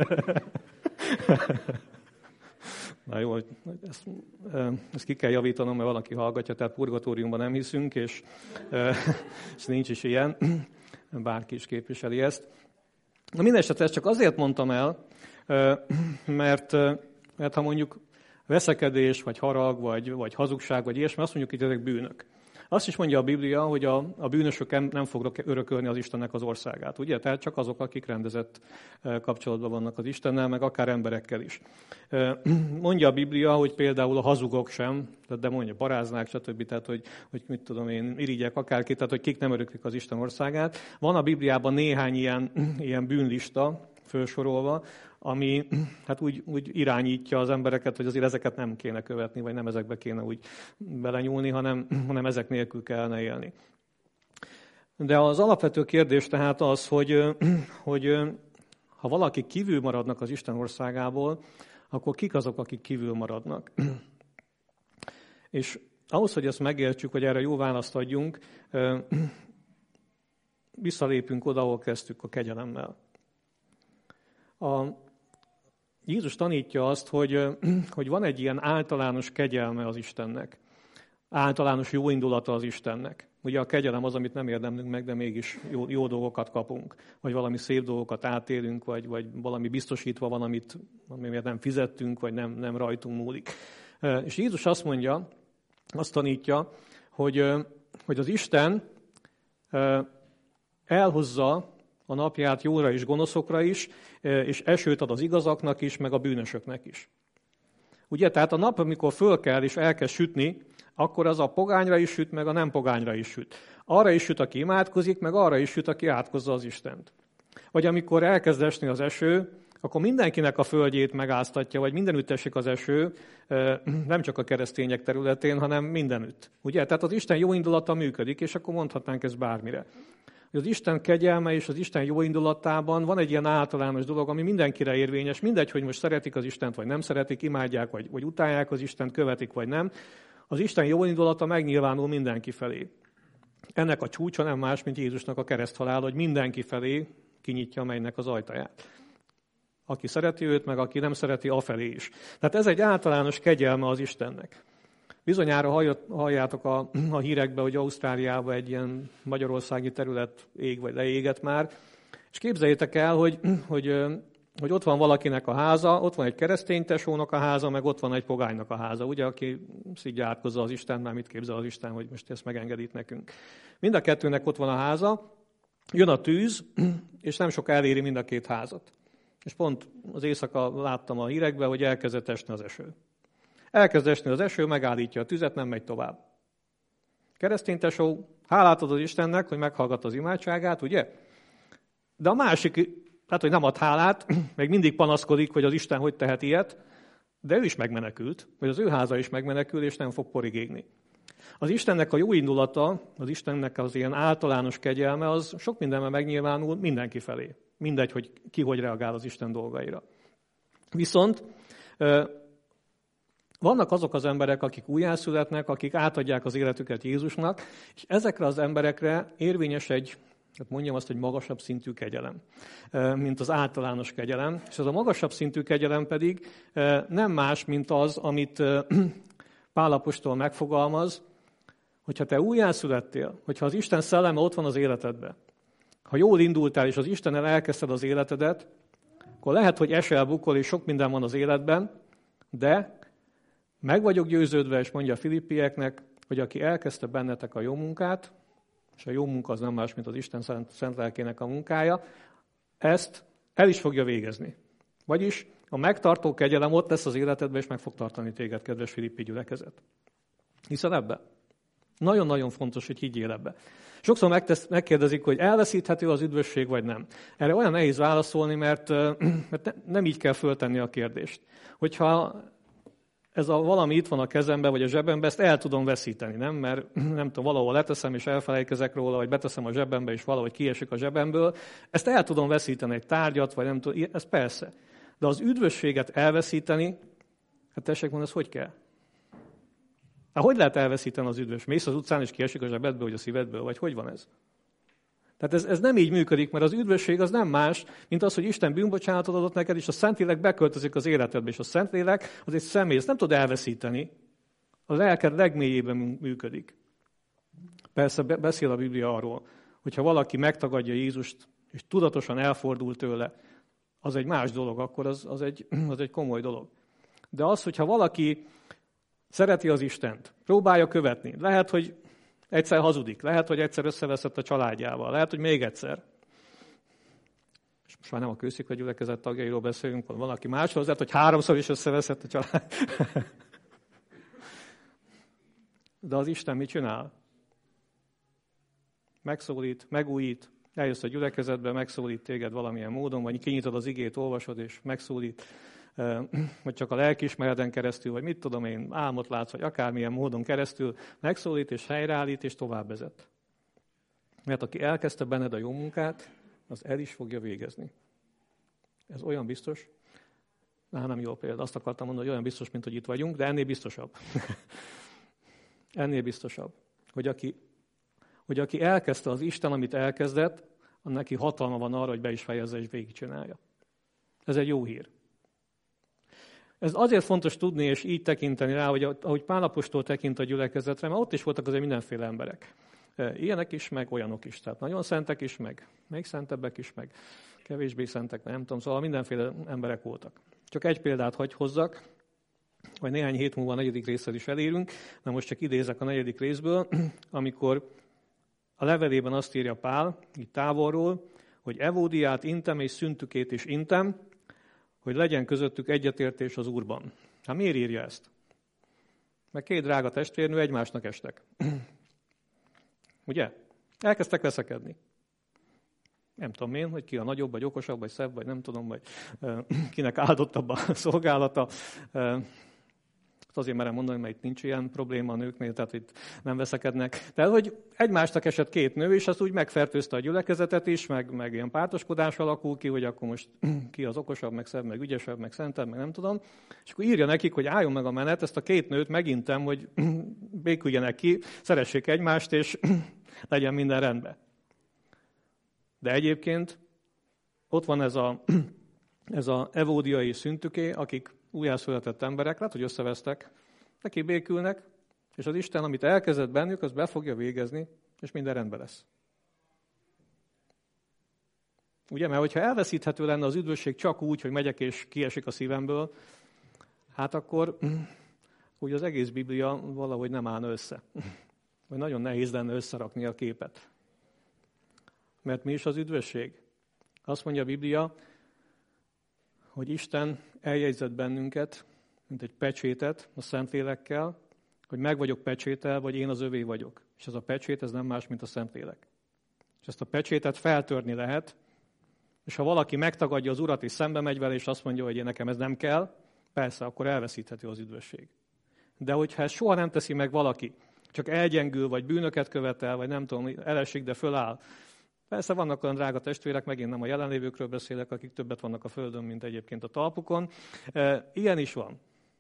Na jó, ezt, ezt ki kell javítanom, mert valaki hallgatja, tehát purgatóriumban nem hiszünk, és ez nincs is ilyen. Bárki is képviseli ezt. Na mindesetre ezt csak azért mondtam el, mert, mert ha mondjuk veszekedés, vagy harag, vagy, vagy hazugság, vagy ilyesmi, azt mondjuk, hogy ezek bűnök. Azt is mondja a Biblia, hogy a, a bűnösök nem fognak örökölni az Istennek az országát. Ugye? Tehát csak azok, akik rendezett kapcsolatban vannak az Istennel, meg akár emberekkel is. Mondja a Biblia, hogy például a hazugok sem, de mondja paráznák, stb. Tehát, hogy, hogy mit tudom én, irigyek akárki, tehát, hogy kik nem öröklik az Isten országát. Van a Bibliában néhány ilyen, ilyen bűnlista felsorolva, ami hát úgy, úgy irányítja az embereket, hogy azért ezeket nem kéne követni, vagy nem ezekbe kéne úgy belenyúlni, hanem, hanem ezek nélkül kellene élni. De az alapvető kérdés tehát az, hogy, hogy ha valaki kívül maradnak az Isten országából, akkor kik azok, akik kívül maradnak? És ahhoz, hogy ezt megértsük, hogy erre jó választ adjunk, visszalépünk oda, ahol kezdtük, a kegyelemmel. A Jézus tanítja azt, hogy, hogy van egy ilyen általános kegyelme az Istennek. Általános jó indulata az Istennek. Ugye a kegyelem az, amit nem érdemlünk meg, de mégis jó, jó dolgokat kapunk. Vagy valami szép dolgokat átélünk, vagy, vagy valami biztosítva van, amit, amiért nem fizettünk, vagy nem, nem rajtunk múlik. És Jézus azt mondja, azt tanítja, hogy, hogy az Isten elhozza a napját jóra és gonoszokra is, és esőt ad az igazaknak is, meg a bűnösöknek is. Ugye, tehát a nap, amikor föl kell és elkezd sütni, akkor az a pogányra is süt, meg a nem pogányra is süt. Arra is süt, aki imádkozik, meg arra is süt, aki átkozza az Istent. Vagy amikor elkezd esni az eső, akkor mindenkinek a földjét megáztatja, vagy mindenütt esik az eső, nem csak a keresztények területén, hanem mindenütt. Ugye? Tehát az Isten jó indulata működik, és akkor mondhatnánk ezt bármire. Az Isten kegyelme és az Isten jó indulatában van egy ilyen általános dolog, ami mindenkire érvényes, mindegy, hogy most szeretik az Istent, vagy nem szeretik, imádják, vagy, vagy utálják az Istent, követik, vagy nem. Az Isten jó indulata megnyilvánul mindenki felé. Ennek a csúcsa nem más, mint Jézusnak a kereszthalál, hogy mindenki felé kinyitja a mennynek az ajtaját. Aki szereti őt, meg aki nem szereti, afelé is. Tehát ez egy általános kegyelme az Istennek. Bizonyára halljátok a, a hírekbe, hogy Ausztráliában egy ilyen magyarországi terület ég vagy leégett már, és képzeljétek el, hogy, hogy, hogy ott van valakinek a háza, ott van egy keresztény tesónak a háza, meg ott van egy pogánynak a háza, ugye, aki szígyá átkozza az Isten, már mit képzel az Isten, hogy most ezt megengedít nekünk. Mind a kettőnek ott van a háza, jön a tűz, és nem sok eléri mind a két házat. És pont az éjszaka láttam a hírekben, hogy elkezdett esni az eső. Elkezd esni az eső, megállítja a tüzet, nem megy tovább. Keresztény tesó, hálát ad az Istennek, hogy meghallgatta az imádságát, ugye? De a másik, hát hogy nem ad hálát, meg mindig panaszkodik, hogy az Isten hogy tehet ilyet, de ő is megmenekült, vagy az ő háza is megmenekül, és nem fog porig égni. Az Istennek a jó indulata, az Istennek az ilyen általános kegyelme, az sok mindenben megnyilvánul mindenki felé. Mindegy, hogy ki hogy reagál az Isten dolgaira. Viszont vannak azok az emberek, akik újjászületnek, akik átadják az életüket Jézusnak, és ezekre az emberekre érvényes egy, hát mondjam azt, hogy magasabb szintű kegyelem, mint az általános kegyelem. És ez a magasabb szintű kegyelem pedig nem más, mint az, amit Pál apostol megfogalmaz, hogyha te újjászülettél, hogyha az Isten szelleme ott van az életedben, ha jól indultál, és az Istennel elkezdted az életedet, akkor lehet, hogy esel, bukol, és sok minden van az életben, de meg vagyok győződve, és mondja a filippieknek, hogy aki elkezdte bennetek a jó munkát, és a jó munka az nem más, mint az Isten szent, szent lelkének a munkája, ezt el is fogja végezni. Vagyis a megtartó kegyelem ott lesz az életedben, és meg fog tartani téged, kedves filippi gyülekezet. Hiszen ebbe. Nagyon-nagyon fontos, hogy higgyél ebbe. Sokszor megtesz, megkérdezik, hogy elveszíthető az üdvösség, vagy nem. Erre olyan nehéz válaszolni, mert, mert ne, nem így kell föltenni a kérdést. Hogyha ez a valami itt van a kezemben, vagy a zsebemben, ezt el tudom veszíteni, nem? Mert nem tudom, valahol leteszem, és elfelejtkezek róla, vagy beteszem a zsebembe, és valahogy kiesik a zsebemből. Ezt el tudom veszíteni, egy tárgyat, vagy nem tudom, ez persze. De az üdvösséget elveszíteni, hát tessék mondani, ez hogy kell? Hát hogy lehet elveszíteni az üdvös? Mész az utcán, és kiesik a zsebedből, vagy a szívedből, vagy hogy van ez? Tehát ez, ez nem így működik, mert az üdvösség az nem más, mint az, hogy Isten bűnbocsánatot adott neked, és a Szentlélek beköltözik az életedbe, és a Szentlélek az egy személy, ezt nem tud elveszíteni. Az lelked legmélyében működik. Persze beszél a Biblia arról, hogyha valaki megtagadja Jézust, és tudatosan elfordul tőle, az egy más dolog, akkor az, az, egy, az egy komoly dolog. De az, hogyha valaki szereti az Istent, próbálja követni, lehet, hogy egyszer hazudik, lehet, hogy egyszer összeveszett a családjával, lehet, hogy még egyszer. És most már nem a kőszikla gyülekezet tagjairól beszélünk, van valaki máshoz, lehet, hogy háromszor is összeveszett a család. De az Isten mit csinál? Megszólít, megújít, eljössz a gyülekezetbe, megszólít téged valamilyen módon, vagy kinyitod az igét, olvasod, és megszólít, vagy csak a lelkiismereten keresztül, vagy mit tudom én, álmot látsz, vagy akármilyen módon keresztül megszólít, és helyreállít, és tovább vezet. Mert aki elkezdte benned a jó munkát, az el is fogja végezni. Ez olyan biztos, na, nem jó példa, azt akartam mondani, hogy olyan biztos, mint hogy itt vagyunk, de ennél biztosabb. ennél biztosabb, hogy aki, hogy aki elkezdte az Isten, amit elkezdett, neki hatalma van arra, hogy be is fejezze és végigcsinálja. Ez egy jó hír. Ez azért fontos tudni és így tekinteni rá, hogy ahogy Pál apostol tekint a gyülekezetre, mert ott is voltak azért mindenféle emberek. Ilyenek is, meg olyanok is. Tehát nagyon szentek is, meg még szentebbek is, meg kevésbé szentek, nem tudom, szóval mindenféle emberek voltak. Csak egy példát hagy hozzak, vagy néhány hét múlva a negyedik részhez is elérünk, de most csak idézek a negyedik részből, amikor a levelében azt írja Pál, így távolról, hogy Evódiát intem és Szüntükét is intem, hogy legyen közöttük egyetértés az Úrban. Hát miért írja ezt? Mert két drága testvérnő egymásnak estek. Ugye? Elkezdtek veszekedni. Nem tudom én, hogy ki a nagyobb, vagy okosabb, vagy szebb, vagy nem tudom, vagy uh, kinek áldottabb a szolgálata. Uh, azért merem mondani, mert itt nincs ilyen probléma a nőknél, tehát itt nem veszekednek. Tehát, hogy egymásnak esett két nő, és az úgy megfertőzte a gyülekezetet is, meg, meg ilyen pártoskodás alakul ki, hogy akkor most ki az okosabb, meg szebb, meg ügyesebb, meg szentebb, meg nem tudom. És akkor írja nekik, hogy álljon meg a menet, ezt a két nőt megintem, hogy béküljenek ki, szeressék egymást, és legyen minden rendben. De egyébként ott van ez a, ez a Evódia és Szüntüké, akik újjászületett emberek, lehet, hogy összevesztek, neki békülnek, és az Isten, amit elkezdett bennük, az be fogja végezni, és minden rendben lesz. Ugye, mert hogyha elveszíthető lenne az üdvösség csak úgy, hogy megyek és kiesik a szívemből, hát akkor úgy az egész Biblia valahogy nem állna össze. Vagy nagyon nehéz lenne összerakni a képet. Mert mi is az üdvösség? Azt mondja a Biblia, hogy Isten eljegyzett bennünket, mint egy pecsétet a Szentlélekkel, hogy meg vagyok pecsétel, vagy én az övé vagyok. És ez a pecsét, ez nem más, mint a Szentlélek. És ezt a pecsétet feltörni lehet, és ha valaki megtagadja az Urat, és szembe megy vele, és azt mondja, hogy én nekem ez nem kell, persze, akkor elveszíthető az üdvösség. De hogyha ezt soha nem teszi meg valaki, csak elgyengül, vagy bűnöket követel, vagy nem tudom, elesik, de föláll. Persze vannak olyan drága testvérek, megint nem a jelenlévőkről beszélek, akik többet vannak a földön, mint egyébként a talpukon. Ilyen is van.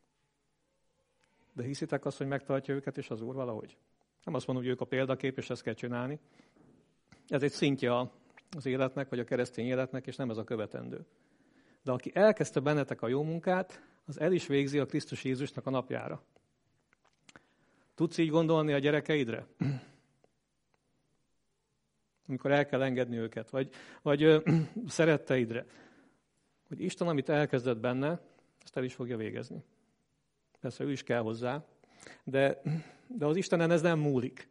De hiszitek azt, hogy megtartja őket, és az Úr valahogy? Nem azt mondom, hogy ők a példakép, és ezt kell csinálni. Ez egy szintje az életnek, vagy a keresztény életnek, és nem ez a követendő. De aki elkezdte bennetek a jó munkát, az el is végzi a Krisztus Jézusnak a napjára. Tudsz így gondolni a gyerekeidre? Amikor el kell engedni őket, vagy, vagy ö, szeretteidre. Hogy Isten, amit elkezdett benne, ezt el is fogja végezni. Persze ő is kell hozzá, de, de az Istenen ez nem múlik.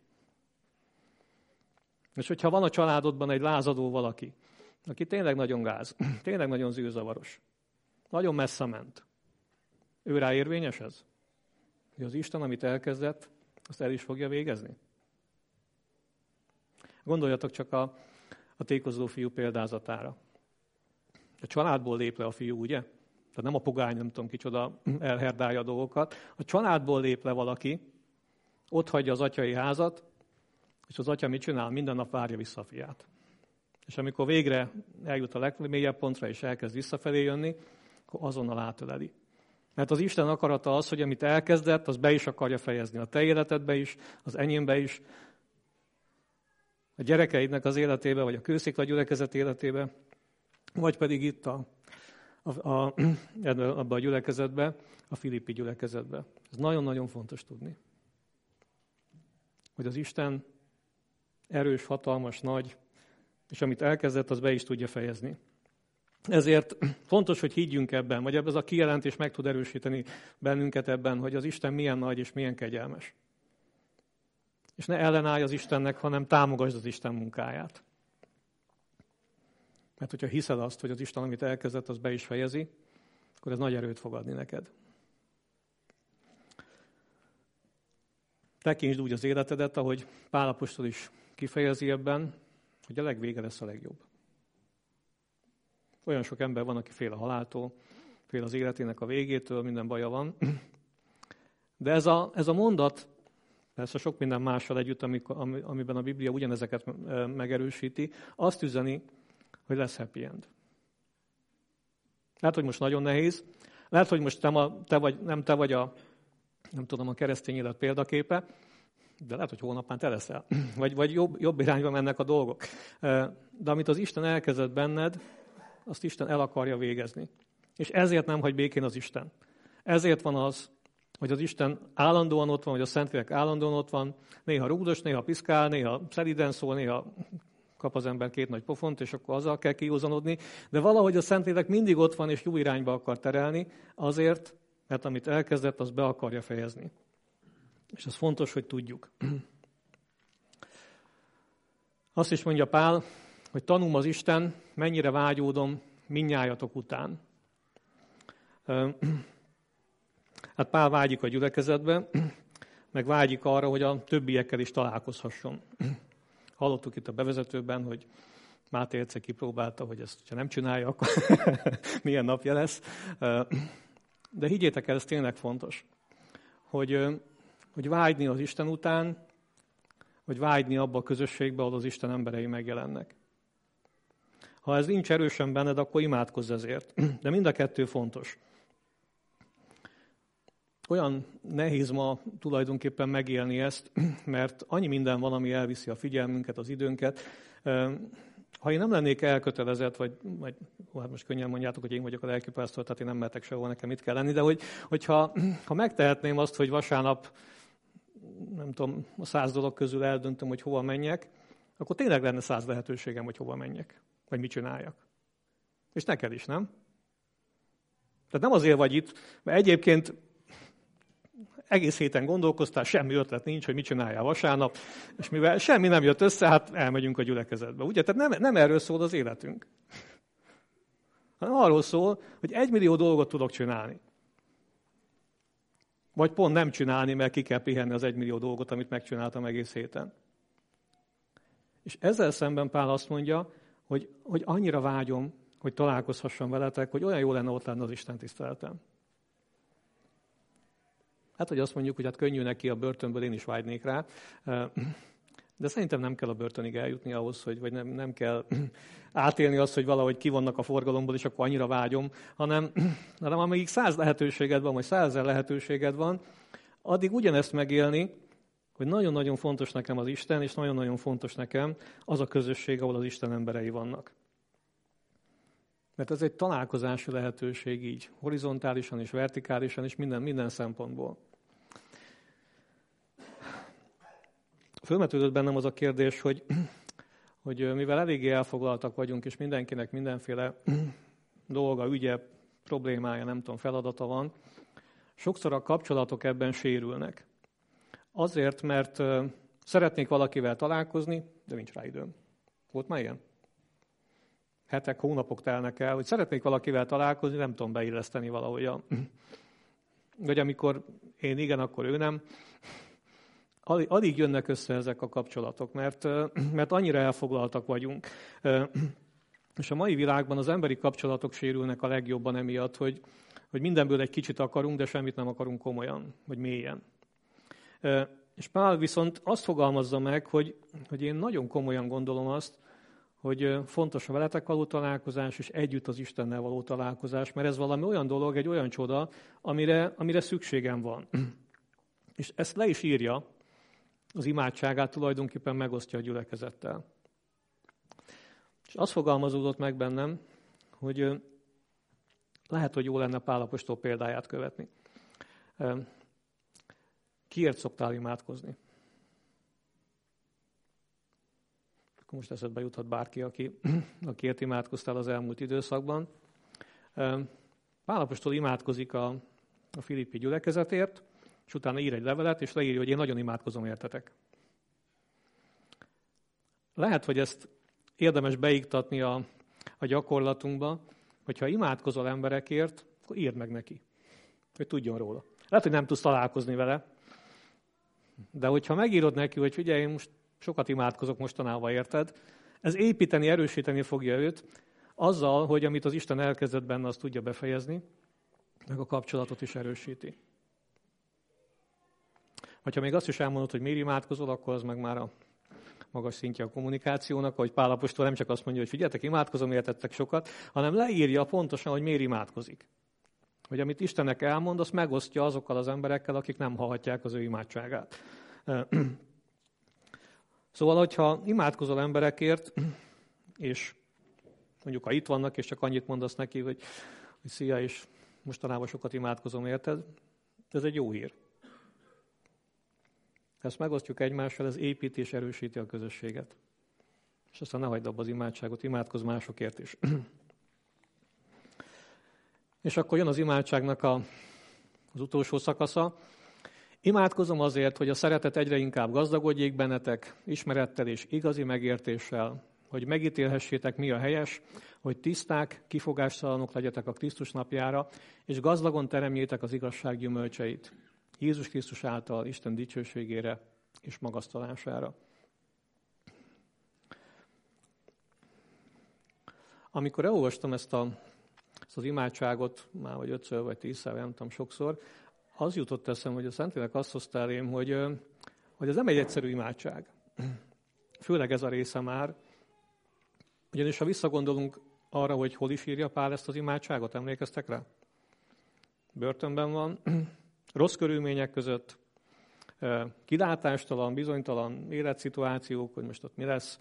És hogyha van a családodban egy lázadó valaki, aki tényleg nagyon gáz, tényleg nagyon zűrzavaros, nagyon messze ment, ő rá érvényes ez? Hogy az Isten, amit elkezdett, azt el is fogja végezni? Gondoljatok csak a, a tékozló fiú példázatára. A családból lép le a fiú, ugye? Tehát nem a pogány, nem tudom kicsoda elherdálja a dolgokat. A családból lép le valaki, ott hagyja az atyai házat, és az atya mit csinál? Minden nap várja vissza a fiát. És amikor végre eljut a legmélyebb pontra, és elkezd visszafelé jönni, akkor azonnal átöleli. Mert az Isten akarata az, hogy amit elkezdett, az be is akarja fejezni. A te életedbe is, az enyémbe is. a gyerekeidnek az életébe, vagy a Kőszikla gyülekezet életébe, vagy pedig itt a, a, a, abba a gyülekezetbe, a Filippi gyülekezetbe. Ez nagyon-nagyon fontos tudni. Hogy az Isten erős, hatalmas, nagy, és amit elkezdett, az be is tudja fejezni. Ezért fontos, hogy higgyünk ebben, vagy ez a kijelentés meg tud erősíteni bennünket ebben, hogy az Isten milyen nagy és milyen kegyelmes. És ne ellenállj az Istennek, hanem támogasd az Isten munkáját. Mert hogyha hiszed azt, hogy az Isten, amit elkezdett, az be is fejezi, akkor ez nagy erőt fog adni neked. Tekintsd úgy az életedet, ahogy Pál apostol is kifejezi ebben, hogy a legvége lesz a legjobb. Olyan sok ember van, aki fél a haláltól, fél az életének a végétől, minden baja van. De ez a, ez a mondat, persze sok minden mással együtt, amiben a Biblia ugyanezeket megerősíti, azt üzeni, hogy lesz happy end. Lehet, hogy most nagyon nehéz, lehet, hogy most nem, a, te vagy, nem te vagy a, nem tudom, a keresztény élet példaképe, de lehet, hogy holnap már te leszel. Vagy, vagy jobb, jobb irányba mennek a dolgok. De amit az Isten elkezdett benned, azt Isten el akarja végezni. És ezért nem hagy békén az Isten. Ezért van az, hogy az Isten állandóan ott van, hogy a Szentlélek állandóan ott van, néha rúgdos, néha piszkál, néha szeliden szól, néha kap az ember két nagy pofont, és akkor azzal kell kiúzanodni, de valahogy a Szentlélek mindig ott van, és jó irányba akar terelni, azért, mert amit elkezdett, az be akarja fejezni. És ez fontos, hogy tudjuk. Azt is mondja Pál, hogy tanulom az Isten, mennyire vágyódom mindnyájatok után. Hát Pál vágyik a gyülekezetbe, meg vágyik arra, hogy a többiekkel is találkozhasson. Hallottuk itt a bevezetőben, hogy Máté egyszer kipróbálta, hogy ezt, ha nem csinálja, akkor milyen napja lesz. De higgyétek el, ez tényleg fontos, hogy, hogy vágyni az Isten után, hogy vágyni abba a közösségbe, ahol az Isten emberei megjelennek. Ha ez nincs erősen benned, akkor imádkozz ezért. De mind a kettő fontos. Olyan nehéz ma tulajdonképpen megélni ezt, mert annyi minden van, ami elviszi a figyelmünket, az időnket. Ha én nem lennék elkötelezett, vagy, vagy hát most könnyen mondjátok, hogy én vagyok a lelkipásztor, tehát én nem mehetek sehol, nekem mit kell lenni, de hogy, hogyha ha megtehetném azt, hogy vasárnap, nem tudom, a száz dolog közül eldöntöm, hogy hova menjek, akkor tényleg lenne száz lehetőségem, hogy hova menjek, vagy mit csináljak. És neked is, nem? Tehát nem azért vagy itt, mert egyébként egész héten gondolkoztál, semmi ötlet nincs, hogy mit csináljál vasárnap, és mivel semmi nem jött össze, hát elmegyünk a gyülekezetbe. Ugye? Tehát nem, nem erről szól az életünk. Hanem arról szól, hogy egymillió dolgot tudok csinálni. Vagy pont nem csinálni, mert ki kell pihenni az egymillió dolgot, amit megcsináltam egész héten. És ezzel szemben Pál azt mondja, hogy, hogy annyira vágyom, hogy találkozhassam veletek, hogy olyan jó lenne ott lenne az Isten tiszteletem. Hát, hogy azt mondjuk, hogy hát könnyű neki a börtönből, én is vágynék rá, de szerintem nem kell a börtönig eljutni ahhoz, hogy, vagy nem, nem kell átélni azt, hogy valahogy kivonnak a forgalomból, és akkor annyira vágyom, hanem, hanem amíg száz lehetőséged van, vagy százezer lehetőséged van, addig ugyanezt megélni, hogy nagyon-nagyon fontos nekem az Isten, és nagyon-nagyon fontos nekem az a közösség, ahol az Isten emberei vannak. Mert ez egy találkozási lehetőség így, horizontálisan és vertikálisan, és minden, minden szempontból. Fölmetődött bennem az a kérdés, hogy, hogy mivel eléggé elfoglaltak vagyunk, és mindenkinek mindenféle dolga, ügye, problémája, nem tudom, feladata van, sokszor a kapcsolatok ebben sérülnek. Azért, mert szeretnék valakivel találkozni, de nincs rá időm. Volt már ilyen? Hetek, hónapok telnek el, hogy szeretnék valakivel találkozni, nem tudom beilleszteni valahogy. Vagy amikor én igen, akkor ő nem. Alig jönnek össze ezek a kapcsolatok, mert, mert annyira elfoglaltak vagyunk. És a mai világban az emberi kapcsolatok sérülnek a legjobban emiatt, hogy, hogy mindenből egy kicsit akarunk, de semmit nem akarunk komolyan, vagy mélyen. És Pál viszont azt fogalmazza meg, hogy, hogy én nagyon komolyan gondolom azt, hogy fontos a veletek való találkozás, és együtt az Istennel való találkozás, mert ez valami olyan dolog, egy olyan csoda, amire, amire szükségem van. És ezt le is írja, az imádságát tulajdonképpen megosztja a gyülekezettel. És az fogalmazódott meg bennem, hogy lehet, hogy jó lenne Pál apostol példáját követni. Kiért szoktál imádkozni? Akkor most eszedbe juthat bárki, aki, akiért imádkoztál az elmúlt időszakban. Pál apostol imádkozik a, a filippi gyülekezetért, és utána ír egy levelet, és leírja, hogy én nagyon imádkozom értetek. Lehet, hogy ezt érdemes beiktatni a, a gyakorlatunkba, hogyha imádkozol emberekért, akkor írd meg neki, hogy tudjon róla. Lehet, hogy nem tudsz találkozni vele, de hogyha megírod neki, hogy figyelj, én most sokat imádkozok mostanában, érted, ez építeni, erősíteni fogja őt, azzal, hogy amit az Isten elkezdett benne, azt tudja befejezni, meg a kapcsolatot is erősíti. Vagy ha még azt is elmondod, hogy miért imádkozol, akkor az meg már a magas szintje a kommunikációnak, ahogy Pál apostol nem csak azt mondja, hogy figyeljetek, imádkozom, értettek sokat, hanem leírja pontosan, hogy miért imádkozik. Hogy amit Istennek elmond, azt megosztja azokkal az emberekkel, akik nem hallhatják az ő imádságát. Szóval, hogyha imádkozol emberekért, és mondjuk, ha itt vannak, és csak annyit mondasz neki, hogy, hogy szia, és mostanában sokat imádkozom, érted? Ez egy jó hír. Ezt megosztjuk egymással, ez építi és erősíti a közösséget. És aztán ne hagyd abba az imádságot, imádkozz másokért is. És akkor jön az imádságnak a, az utolsó szakasza. Imádkozom azért, hogy a szeretet egyre inkább gazdagodjék bennetek, ismerettel és igazi megértéssel, hogy megítélhessétek, mi a helyes, hogy tiszták, kifogástalanok legyetek a Krisztus napjára, és gazdagon teremjétek az igazság gyümölcseit. Jézus Krisztus által Isten dicsőségére és magasztalására. Amikor elolvastam ezt, a, ezt az imádságot, már vagy ötször, vagy tízszer, nem tudom, sokszor, az jutott eszem, hogy a Szentlélek azt hozta elém, hogy, hogy ez nem egy egyszerű imádság. Főleg ez a része már. Ugyanis ha visszagondolunk arra, hogy hol is írja Pál ezt az imádságot, emlékeztek rá? Börtönben van, rossz körülmények között, kilátástalan, bizonytalan életszituációk, hogy most ott mi lesz.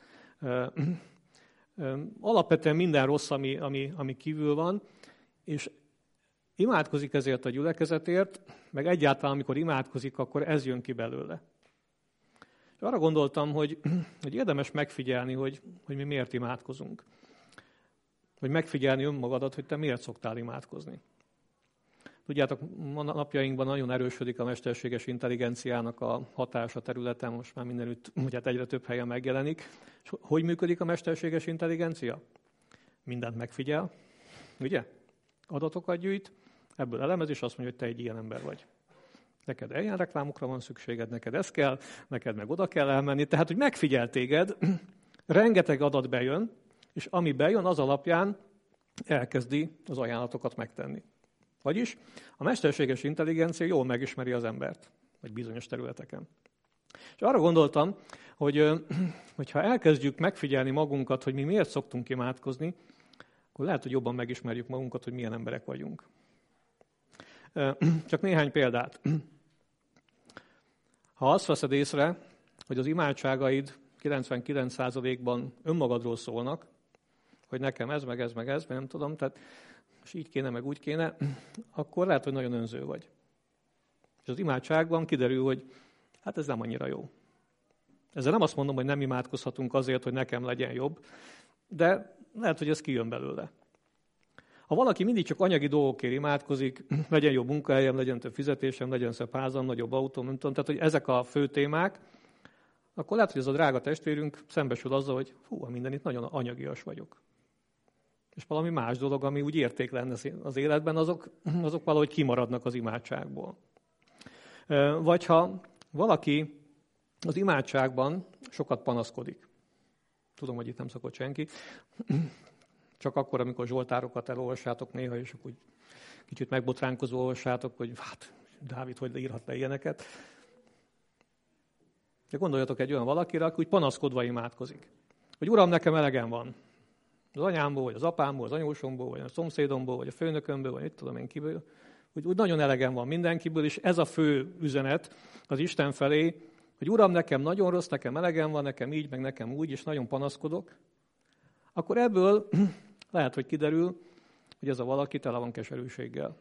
Alapvetően minden rossz, ami, ami, ami kívül van, és imádkozik ezért a gyülekezetért, meg egyáltalán, amikor imádkozik, akkor ez jön ki belőle. És arra gondoltam, hogy, hogy érdemes megfigyelni, hogy, hogy mi miért imádkozunk. Hogy megfigyelni önmagadat, hogy te miért szoktál imádkozni. Tudjátok, napjainkban nagyon erősödik a mesterséges intelligenciának a hatása területen, most már mindenütt, ugye egyre több helyen megjelenik. És hogy működik a mesterséges intelligencia? Mindent megfigyel, ugye? Adatokat gyűjt, ebből elemez, és azt mondja, hogy te egy ilyen ember vagy. Neked ilyen reklámokra van szükséged, neked ez kell, neked meg oda kell elmenni. Tehát, hogy megfigyel téged, rengeteg adat bejön, és ami bejön, az alapján elkezdi az ajánlatokat megtenni. Vagyis a mesterséges intelligencia jól megismeri az embert, vagy bizonyos területeken. És arra gondoltam, hogy hogyha elkezdjük megfigyelni magunkat, hogy mi miért szoktunk imádkozni, akkor lehet, hogy jobban megismerjük magunkat, hogy milyen emberek vagyunk. Csak néhány példát. Ha azt veszed észre, hogy az imádságaid kilencvenkilenc százalékban önmagadról szólnak, hogy nekem ez, meg ez, meg ez, meg nem tudom, tehát és így kéne, meg úgy kéne, akkor lehet, hogy nagyon önző vagy. És az imádságban kiderül, hogy hát ez nem annyira jó. Ezzel nem azt mondom, hogy nem imádkozhatunk azért, hogy nekem legyen jobb, de lehet, hogy ez kijön belőle. Ha valaki mindig csak anyagi dolgokért imádkozik, legyen jobb munkahelyem, legyen több fizetésem, legyen szebb házam, nagyobb autóm, nem tudom, tehát hogy ezek a fő témák, akkor lehet, hogy ez a drága testvérünk szembesül azzal, hogy hú, minden itt nagyon anyagias vagyok. És valami más dolog, ami úgy érték lenne az életben, azok, azok valahogy kimaradnak az imádságból. Vagy ha valaki az imádságban sokat panaszkodik. Tudom, hogy itt nem szokott senki. Csak akkor, amikor zsoltárokat elolvassátok néha, és akkor kicsit megbotránkozó olvassátok, hogy hát, Dávid, hogy írhat le ilyeneket. De gondoljatok egy olyan valakire, aki úgy panaszkodva imádkozik. Hogy Uram, nekem elegem van. Az anyámból, vagy az apámból, az anyósomból, vagy a szomszédomból, vagy a főnökömből, vagy mit tudom én kiből. Úgy, úgy nagyon elegem van mindenkiből, és ez a fő üzenet az Isten felé, hogy Uram, nekem nagyon rossz, nekem elegem van, nekem így, meg nekem úgy, és nagyon panaszkodok, akkor ebből lehet, hogy kiderül, hogy ez a valaki tele van keserűséggel.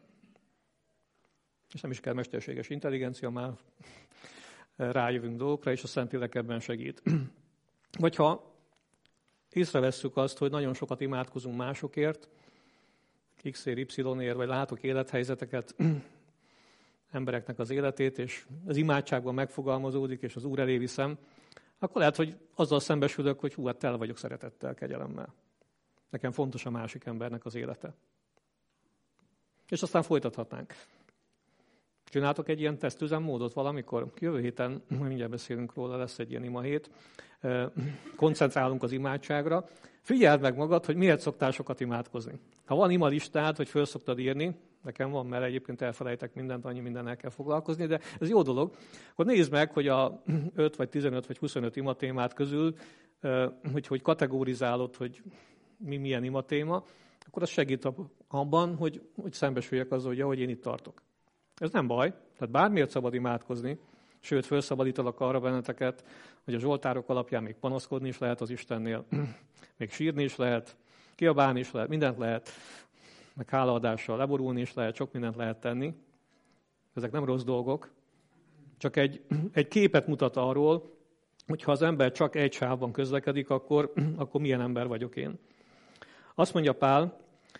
És nem is kell mesterséges intelligencia, már rájövünk dolgokra, és a Szentlélek ebben segít. Vagy ha észrevesszük azt, hogy nagyon sokat imádkozunk másokért, X-ért, Y-ért, vagy látok élethelyzeteket, embereknek az életét, és az imádságban megfogalmazódik, és az Úr elé viszem, akkor lehet, hogy azzal szembesülök, hogy hú, hát tele vagyok szeretettel, kegyelemmel. Nekem fontos a másik embernek az élete. És aztán folytathatnánk. Csináltok egy ilyen tesztüzemmódot valamikor? Jövő héten, mindjárt beszélünk róla, lesz egy ilyen imahét. Koncentrálunk az imádságra. Figyeld meg magad, hogy miért szoktál sokat imádkozni. Ha van imalistád, hogy föl szoktad írni, nekem van, mert egyébként elfelejtek mindent, annyi mindennel kell foglalkozni, de ez jó dolog, akkor nézd meg, hogy a öt vagy tizenöt vagy huszonöt imatémát közül, hogy, hogy kategorizálod, hogy mi milyen imatéma, akkor az segít abban, hogy, hogy szembesüljek azzal, hogy ahogy én itt tartok. Ez nem baj, tehát bármiért szabad imádkozni, sőt, felszabadítalak arra benneteket, hogy a zsoltárok alapján még panaszkodni is lehet az Istennél, még sírni is lehet, kiabálni is lehet, mindent lehet, meg hálaadással leborulni is lehet, sok mindent lehet tenni. Ezek nem rossz dolgok, csak egy, egy képet mutat arról, hogy ha az ember csak egy sávban közlekedik, akkor, akkor milyen ember vagyok én. Azt mondja Pál,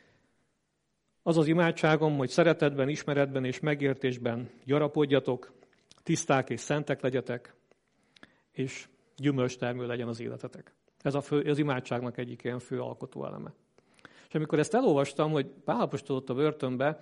az az imádságom, hogy szeretetben, ismeretben és megértésben gyarapodjatok, tiszták és szentek legyetek, és gyümölcstermő legyen az életetek. Ez a fő, az imádságnak egyik ilyen fő alkotó eleme. És amikor ezt elolvastam, hogy Pál apostol ott a börtönbe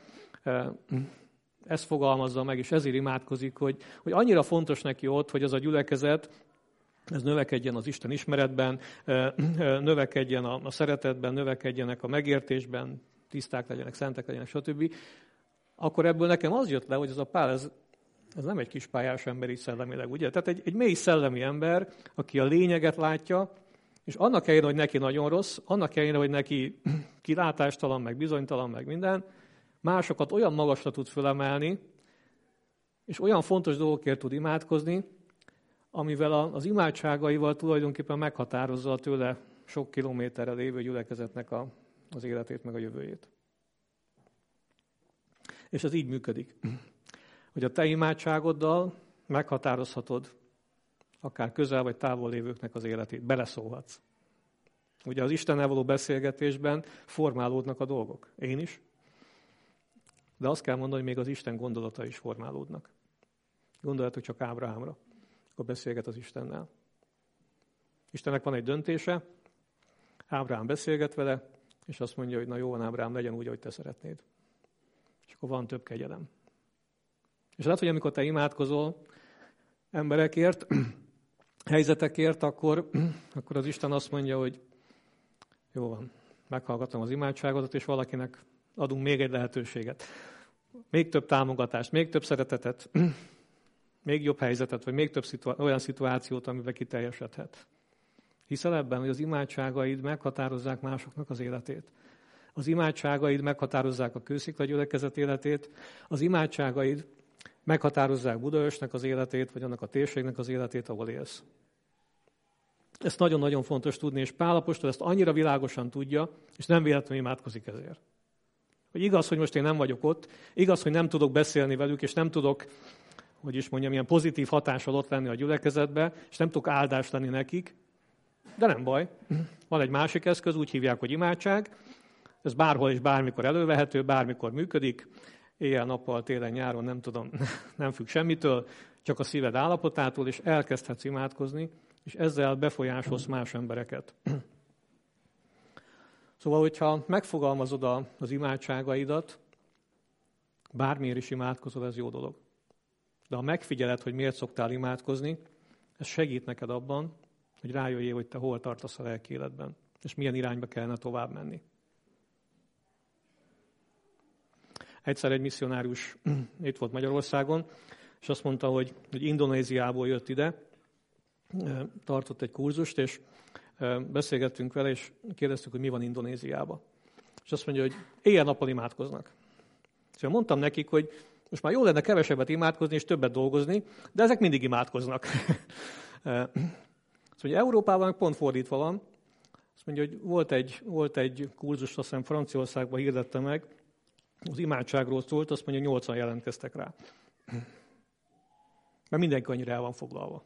ezt fogalmazza meg, és ezért imádkozik, hogy, hogy annyira fontos neki ott, hogy az a gyülekezet, ez növekedjen az Isten ismeretben, növekedjen a, a szeretetben, növekedjenek a megértésben, tiszták legyenek, szentek legyenek, stb. Akkor ebből nekem az jött le, hogy ez a Pál, ez, ez nem egy kis pályás ember így szellemileg, ugye? Tehát egy, egy mély szellemi ember, aki a lényeget látja, és annak ellenére, hogy neki nagyon rossz, annak ellenére, hogy neki kilátástalan, meg bizonytalan, meg minden, másokat olyan magasra tud fölemelni, és olyan fontos dolgokért tud imádkozni, amivel az imádságaival tulajdonképpen meghatározza a tőle sok kilométerre lévő gyülekezetnek a, az életét, meg a jövőjét. És ez így működik, hogy a te imádságoddal meghatározhatod akár közel vagy távol lévőknek az életét. Beleszólhatsz. Ugye az Istennel való beszélgetésben formálódnak a dolgok. Én is. De azt kell mondani, hogy még az Isten gondolata is formálódnak. Gondoljatok csak Ábrahámra, akkor beszélget az Istennel. Istennek van egy döntése, Ábrahám beszélget vele, és azt mondja, hogy na jó van, Ábrahám, legyen úgy, ahogy te szeretnéd. És akkor van több kegyelem. És lehet, hogy amikor te imádkozol emberekért, helyzetekért, akkor, akkor az Isten azt mondja, hogy jó van, meghallgatom az imádságodat, és valakinek adunk még egy lehetőséget. Még több támogatást, még több szeretetet, még jobb helyzetet, vagy még több szitu- olyan szituációt, amiben kiteljesedhet. Hiszel ebben, hogy az imádságaid meghatározzák másoknak az életét. Az imádságaid meghatározzák a Kőszikla gyülekezet életét, az imádságaid meghatározzák Budaörsnek az életét, vagy annak a térségnek az életét, ahol élsz. Ezt nagyon-nagyon fontos tudni, és Pál apostol ezt annyira világosan tudja, és nem véletlenül imádkozik ezért. Hogy igaz, hogy most én nem vagyok ott, igaz, hogy nem tudok beszélni velük, és nem tudok, hogy is mondjam, ilyen pozitív hatással ott lenni a gyülekezetbe, és nem tudok áldást lenni nekik, de nem baj. Van egy másik eszköz, úgy hívják, hogy imádság. Ez bárhol és bármikor elővehető, bármikor működik. Éjjel, nappal, télen, nyáron, nem tudom, nem függ semmitől, csak a szíved állapotától, és elkezdhetsz imádkozni, és ezzel befolyásolsz más embereket. Szóval, hogyha megfogalmazod az imádságaidat, bármiért is imádkozol, ez jó dolog. De ha megfigyeled, hogy miért szoktál imádkozni, ez segít neked abban, hogy rájöjjél, hogy te hol tartasz a lelki életben, és milyen irányba kellene tovább menni. Egyszer egy misszionárius itt volt Magyarországon, és azt mondta, hogy, hogy Indonéziából jött ide, tartott egy kurzust, és beszélgettünk vele, és kérdeztük, hogy mi van Indonéziában. És azt mondja, hogy éjjel-nappal imádkoznak. Szóval mondtam nekik, hogy Most már jó lenne kevesebbet imádkozni és többet dolgozni, de ezek mindig imádkoznak. Szóval Európában pont fordítva van. Azt mondja, hogy volt egy, volt egy kurzus, azt hiszem Franciaországban hirdette meg, az imádságról szólt, azt mondja, nyolcan jelentkeztek rá. Mert mindenki annyira el van foglalva.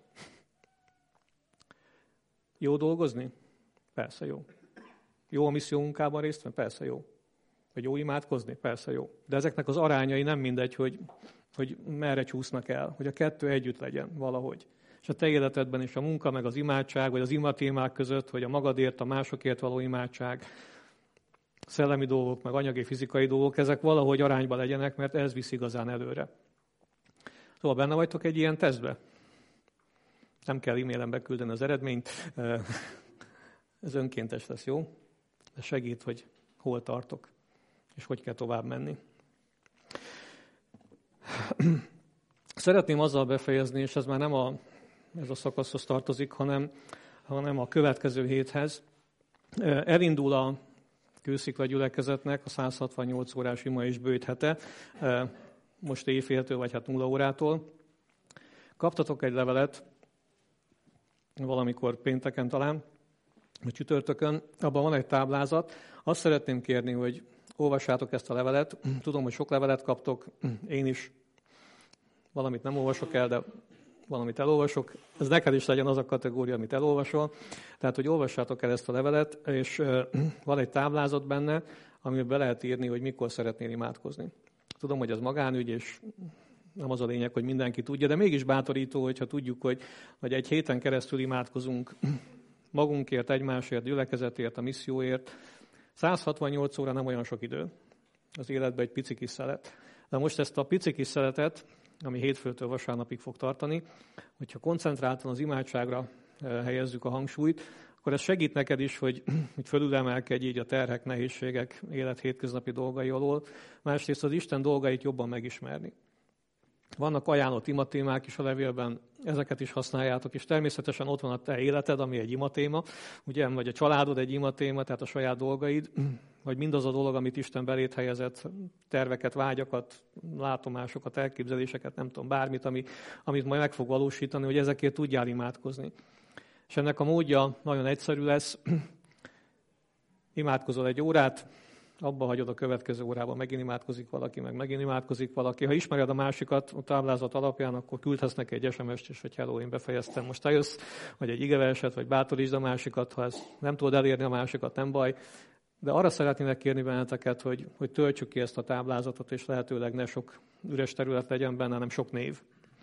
Jó dolgozni? Persze jó. Jó a misszió munkában részt venni? Persze jó. Vagy jó imádkozni? Persze jó. De ezeknek az arányai nem mindegy, hogy, hogy merre csúsznak el, hogy a kettő együtt legyen valahogy. És a te életedben is a munka, meg az imádság, vagy az imatémák között, hogy a magadért, a másokért való imádság, szellemi dolgok, meg anyagi, fizikai dolgok, ezek valahogy arányba legyenek, mert ez visz igazán előre. Szóval benne vagytok egy ilyen tesztbe? Nem kell e-mailen beküldeni az eredményt. Ez önkéntes lesz, jó? De segít, hogy hol tartok, és hogy kell tovább menni. Szeretném azzal befejezni, és ez már nem a, ez a szakaszhoz tartozik, hanem, hanem a következő héthez. Elindul a Kőszikla gyülekezetnek a száz hatvannyolc órás ima és bőjt hete, most éjféltől, vagy hát nulla órától. Kaptatok egy levelet, valamikor pénteken talán, vagy csütörtökön, abban van egy táblázat. Azt szeretném kérni, hogy olvassátok ezt a levelet. Tudom, hogy sok levelet kaptok, én is valamit nem olvasok el, de valamit elolvasok. Ez neked is legyen az a kategória, amit elolvasol. Tehát, hogy olvassátok el ezt a levelet, és van egy táblázat benne, amiben be lehet írni, hogy mikor szeretnél imádkozni. Tudom, hogy ez magánügy, és nem az a lényeg, hogy mindenki tudja, de mégis bátorító, hogyha tudjuk, hogy, hogy egy héten keresztül imádkozunk magunkért, egymásért, gyülekezetért, a misszióért. száz hatvannyolc óra nem olyan sok idő. Az életben egy pici kis szelet. De most ezt a pici kis szeletet, ami hétfőtől vasárnapig fog tartani, hogyha koncentráltan az imádságra helyezzük a hangsúlyt, akkor ez segít neked is, hogy, hogy fölülemelkedj így a terhek, nehézségek, élet hétköznapi dolgai alól. Másrészt az Isten dolgait jobban megismerni. Vannak ajánlott imatémák is a levélben, ezeket is használjátok, és természetesen ott van a te életed, ami egy imatéma, ugye, vagy a családod egy imatéma, tehát a saját dolgaid, vagy mindaz a dolog, amit Isten belét helyezett, terveket, vágyakat, látomásokat, elképzeléseket, nem tudom, bármit, ami, amit majd meg fog valósítani, hogy ezekért tudjál imádkozni. És ennek a módja nagyon egyszerű lesz, imádkozol egy órát, abba hagyod a következő órában, megint imádkozik valaki, meg megint imádkozik valaki. Ha ismered a másikat a táblázat alapján, akkor küldhetsz neki egy es em est, és hogy hello, én befejeztem, most eljössz, vagy egy igeverset, vagy bátorítsd a másikat, ha ezt nem tudod elérni a másikat, nem baj. De arra szeretnének kérni benneteket, hogy, hogy töltsük ki ezt a táblázatot, és lehetőleg ne sok üres terület legyen benne, hanem sok név.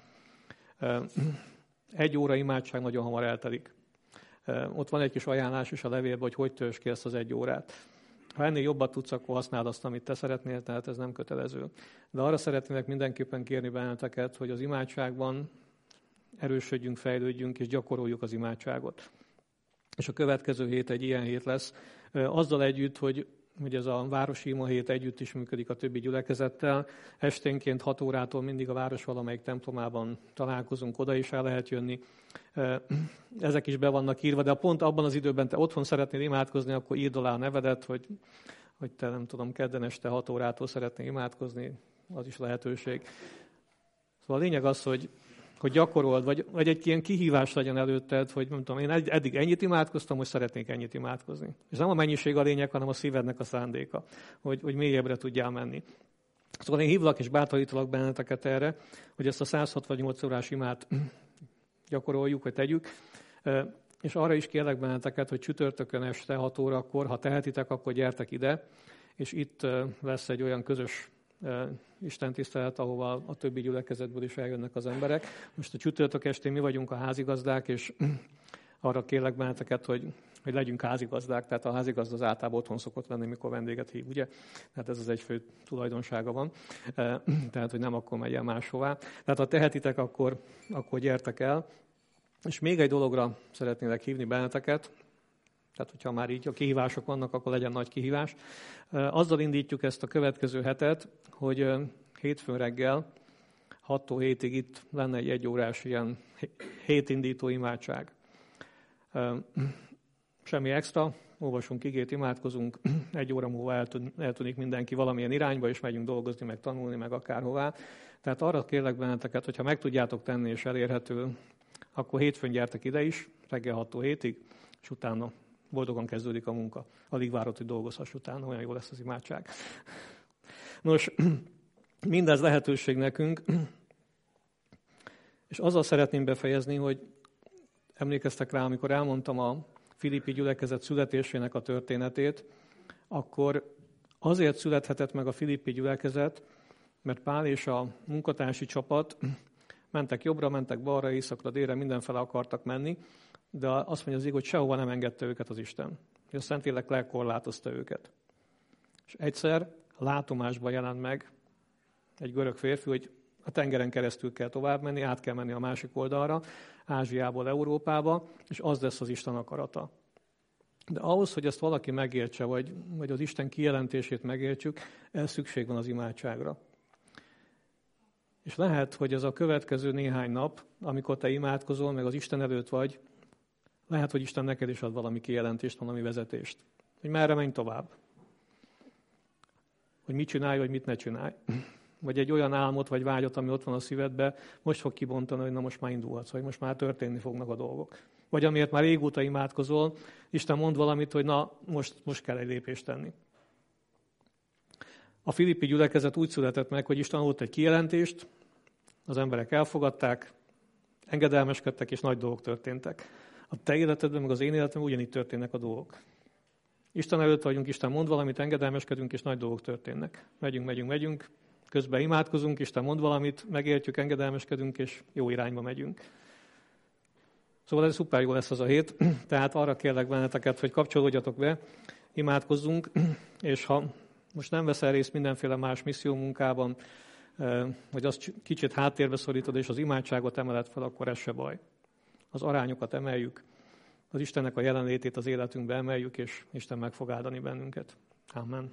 Egy óra imádság nagyon hamar eltelik. Ott van egy kis ajánlás is a levélben, hogy hogy töltsd ki ezt az egy órát. Ha ennél jobbat tudsz, akkor használd azt, amit te szeretnél, tehát ez nem kötelező. De arra szeretnének mindenképpen kérni benneteket, hogy az imádságban erősödjünk, fejlődjünk, és gyakoroljuk az imádságot. És a következő hét egy ilyen hét lesz. Azzal együtt, hogy, hogy ez a városi ima hét együtt is működik a többi gyülekezettel. Esténként hat órától mindig a város valamelyik templomában találkozunk, oda is el lehet jönni. Ezek is be vannak írva, de pont abban az időben te otthon szeretnél imádkozni, akkor írd alá a nevedet, hogy, hogy te nem tudom, kedden este hat órától szeretnél imádkozni, az is lehetőség. Szóval a lényeg az, hogy, hogy gyakorold, vagy, vagy egy ilyen kihívás legyen előtted, hogy nem tudom, én eddig ennyit imádkoztam, most szeretnék ennyit imádkozni. És nem a mennyiség a lényeg, hanem a szívednek a szándéka, hogy, hogy mélyebbre tudjál menni. Szóval én hívlak és bátorítalak benneteket erre, hogy ezt a száz hatvannyolc órás imát gyakoroljuk, vagy tegyük. És arra is kérlek benneteket, hogy csütörtökön este hat órakor, ha tehetitek, akkor gyertek ide, és itt lesz egy olyan közös istentisztelet, ahova a többi gyülekezetből is eljönnek az emberek. Most a csütörtök estén mi vagyunk a házigazdák, és arra kérlek benneteket, hogy, hogy legyünk házigazdák, tehát a házigazda az általában otthon szokott lenni, mikor vendéget hív, ugye? Tehát ez az egy fő tulajdonsága van, tehát hogy nem akkor megy el máshová. Tehát ha tehetitek, akkor, akkor gyertek el. És még egy dologra szeretnélek hívni benneteket, tehát hogyha már így a kihívások vannak, akkor legyen nagy kihívás. Azzal indítjuk ezt a következő hetet, hogy hétfőn reggel hattól hétig itt lenne egy egyórás ilyen hétindító imádság. Semmi extra, olvasunk igét, imádkozunk, egy óra múlva eltűnik mindenki valamilyen irányba, és megyünk dolgozni, meg tanulni, meg akárhová. Tehát arra kérlek benneteket, hogyha meg tudjátok tenni és elérhető, akkor hétfőn gyertek ide is, reggel hattól hétig, és utána boldogan kezdődik a munka. Alig várod, hogy dolgozhass utána, olyan jó lesz az imádság. Nos, mindez lehetőség nekünk, és azzal szeretném befejezni, hogy emlékeztek rá, amikor elmondtam a filippi gyülekezet születésének a történetét, akkor azért születhetett meg a filippi gyülekezet, mert Pál és a munkatársi csapat mentek jobbra, mentek balra, északra, délre, mindenfele akartak menni, de azt mondja az ige, hogy sehova nem engedte őket az Isten. A Szentlélek lekorlátozta őket. És egyszer látomásban jelent meg egy görög férfi, hogy a tengeren keresztül kell tovább menni, át kell menni a másik oldalra, Ázsiából Európába, és az lesz az Isten akarata. De ahhoz, hogy ezt valaki megértse, vagy, vagy az Isten kijelentését megértsük, ez szükség van az imádságra. És lehet, hogy ez a következő néhány nap, amikor te imádkozol, meg az Isten előtt vagy, lehet, hogy Isten neked is ad valami kijelentést, valami vezetést. Hogy merre menj tovább. Hogy mit csinálj, vagy mit ne csinálj. Vagy egy olyan álmot, vagy vágyat, ami ott van a szívedbe, most fog kibontani, hogy na most már indulhatsz, vagy most már történni fognak a dolgok. Vagy amiért már régóta imádkozol, Isten mond valamit, hogy na, most, most kell egy lépést tenni. A filippi gyülekezet úgy született meg, hogy Isten adott egy kijelentést, az emberek elfogadták, engedelmeskedtek, és nagy dolgok történtek. A te életedben, meg az én életemben ugyanígy történnek a dolgok. Isten előtt vagyunk, Isten mond valamit, engedelmeskedünk, és nagy dolgok történnek. Megyünk, megyünk, megyünk, közben imádkozunk, Isten mond valamit, megértjük, engedelmeskedünk, és jó irányba megyünk. Szóval ez szuper jó lesz az a hét, tehát arra kérlek benneteket, hogy kapcsolódjatok be, imádkozzunk, és ha most nem veszel részt mindenféle más missziómunkában, vagy azt kicsit háttérbe szorítod, és az imádságot emeled fel, akkor ez se baj. Az arányokat emeljük, az Istennek a jelenlétét az életünkbe emeljük, és Isten meg fog áldani bennünket. Amen.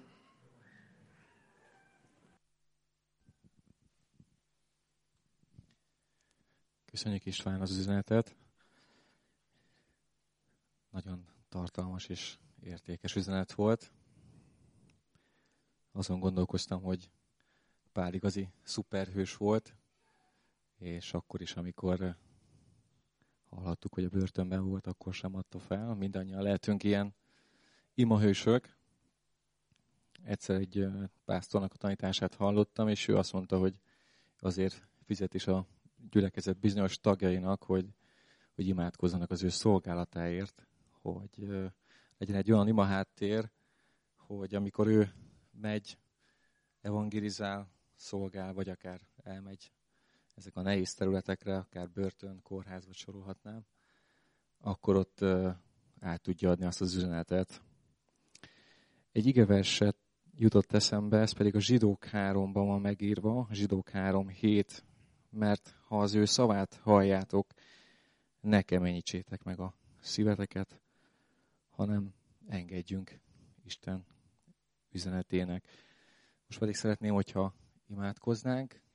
Köszönjük István az üzenetet. Nagyon tartalmas és értékes üzenet volt. Azon gondolkoztam, hogy Pál igazi szuperhős volt, és akkor is, amikor hallhattuk, hogy a börtönben volt, akkor sem adta fel. Mindannyian lehetünk ilyen imahősök. Egyszer egy pásztornak a tanítását hallottam, és ő azt mondta, hogy azért fizet is a gyülekezet bizonyos tagjainak, hogy, hogy imádkozzanak az ő szolgálatáért, hogy legyen egy olyan imaháttér, hogy amikor ő megy, evangelizál, szolgál, vagy akár elmegy ezek a nehéz területekre, akár börtön, kórház, vagy sorolhatnám, akkor ott át tudja adni azt az üzenetet. Egy igeverset jutott eszembe, ez pedig a Zsidók háromban van megírva, a Zsidók három hét, mert ha az ő szavát halljátok, ne keményítsétek meg a szíveteket, hanem engedjünk Isten üzenetének. Most pedig szeretném, hogyha imádkoznánk,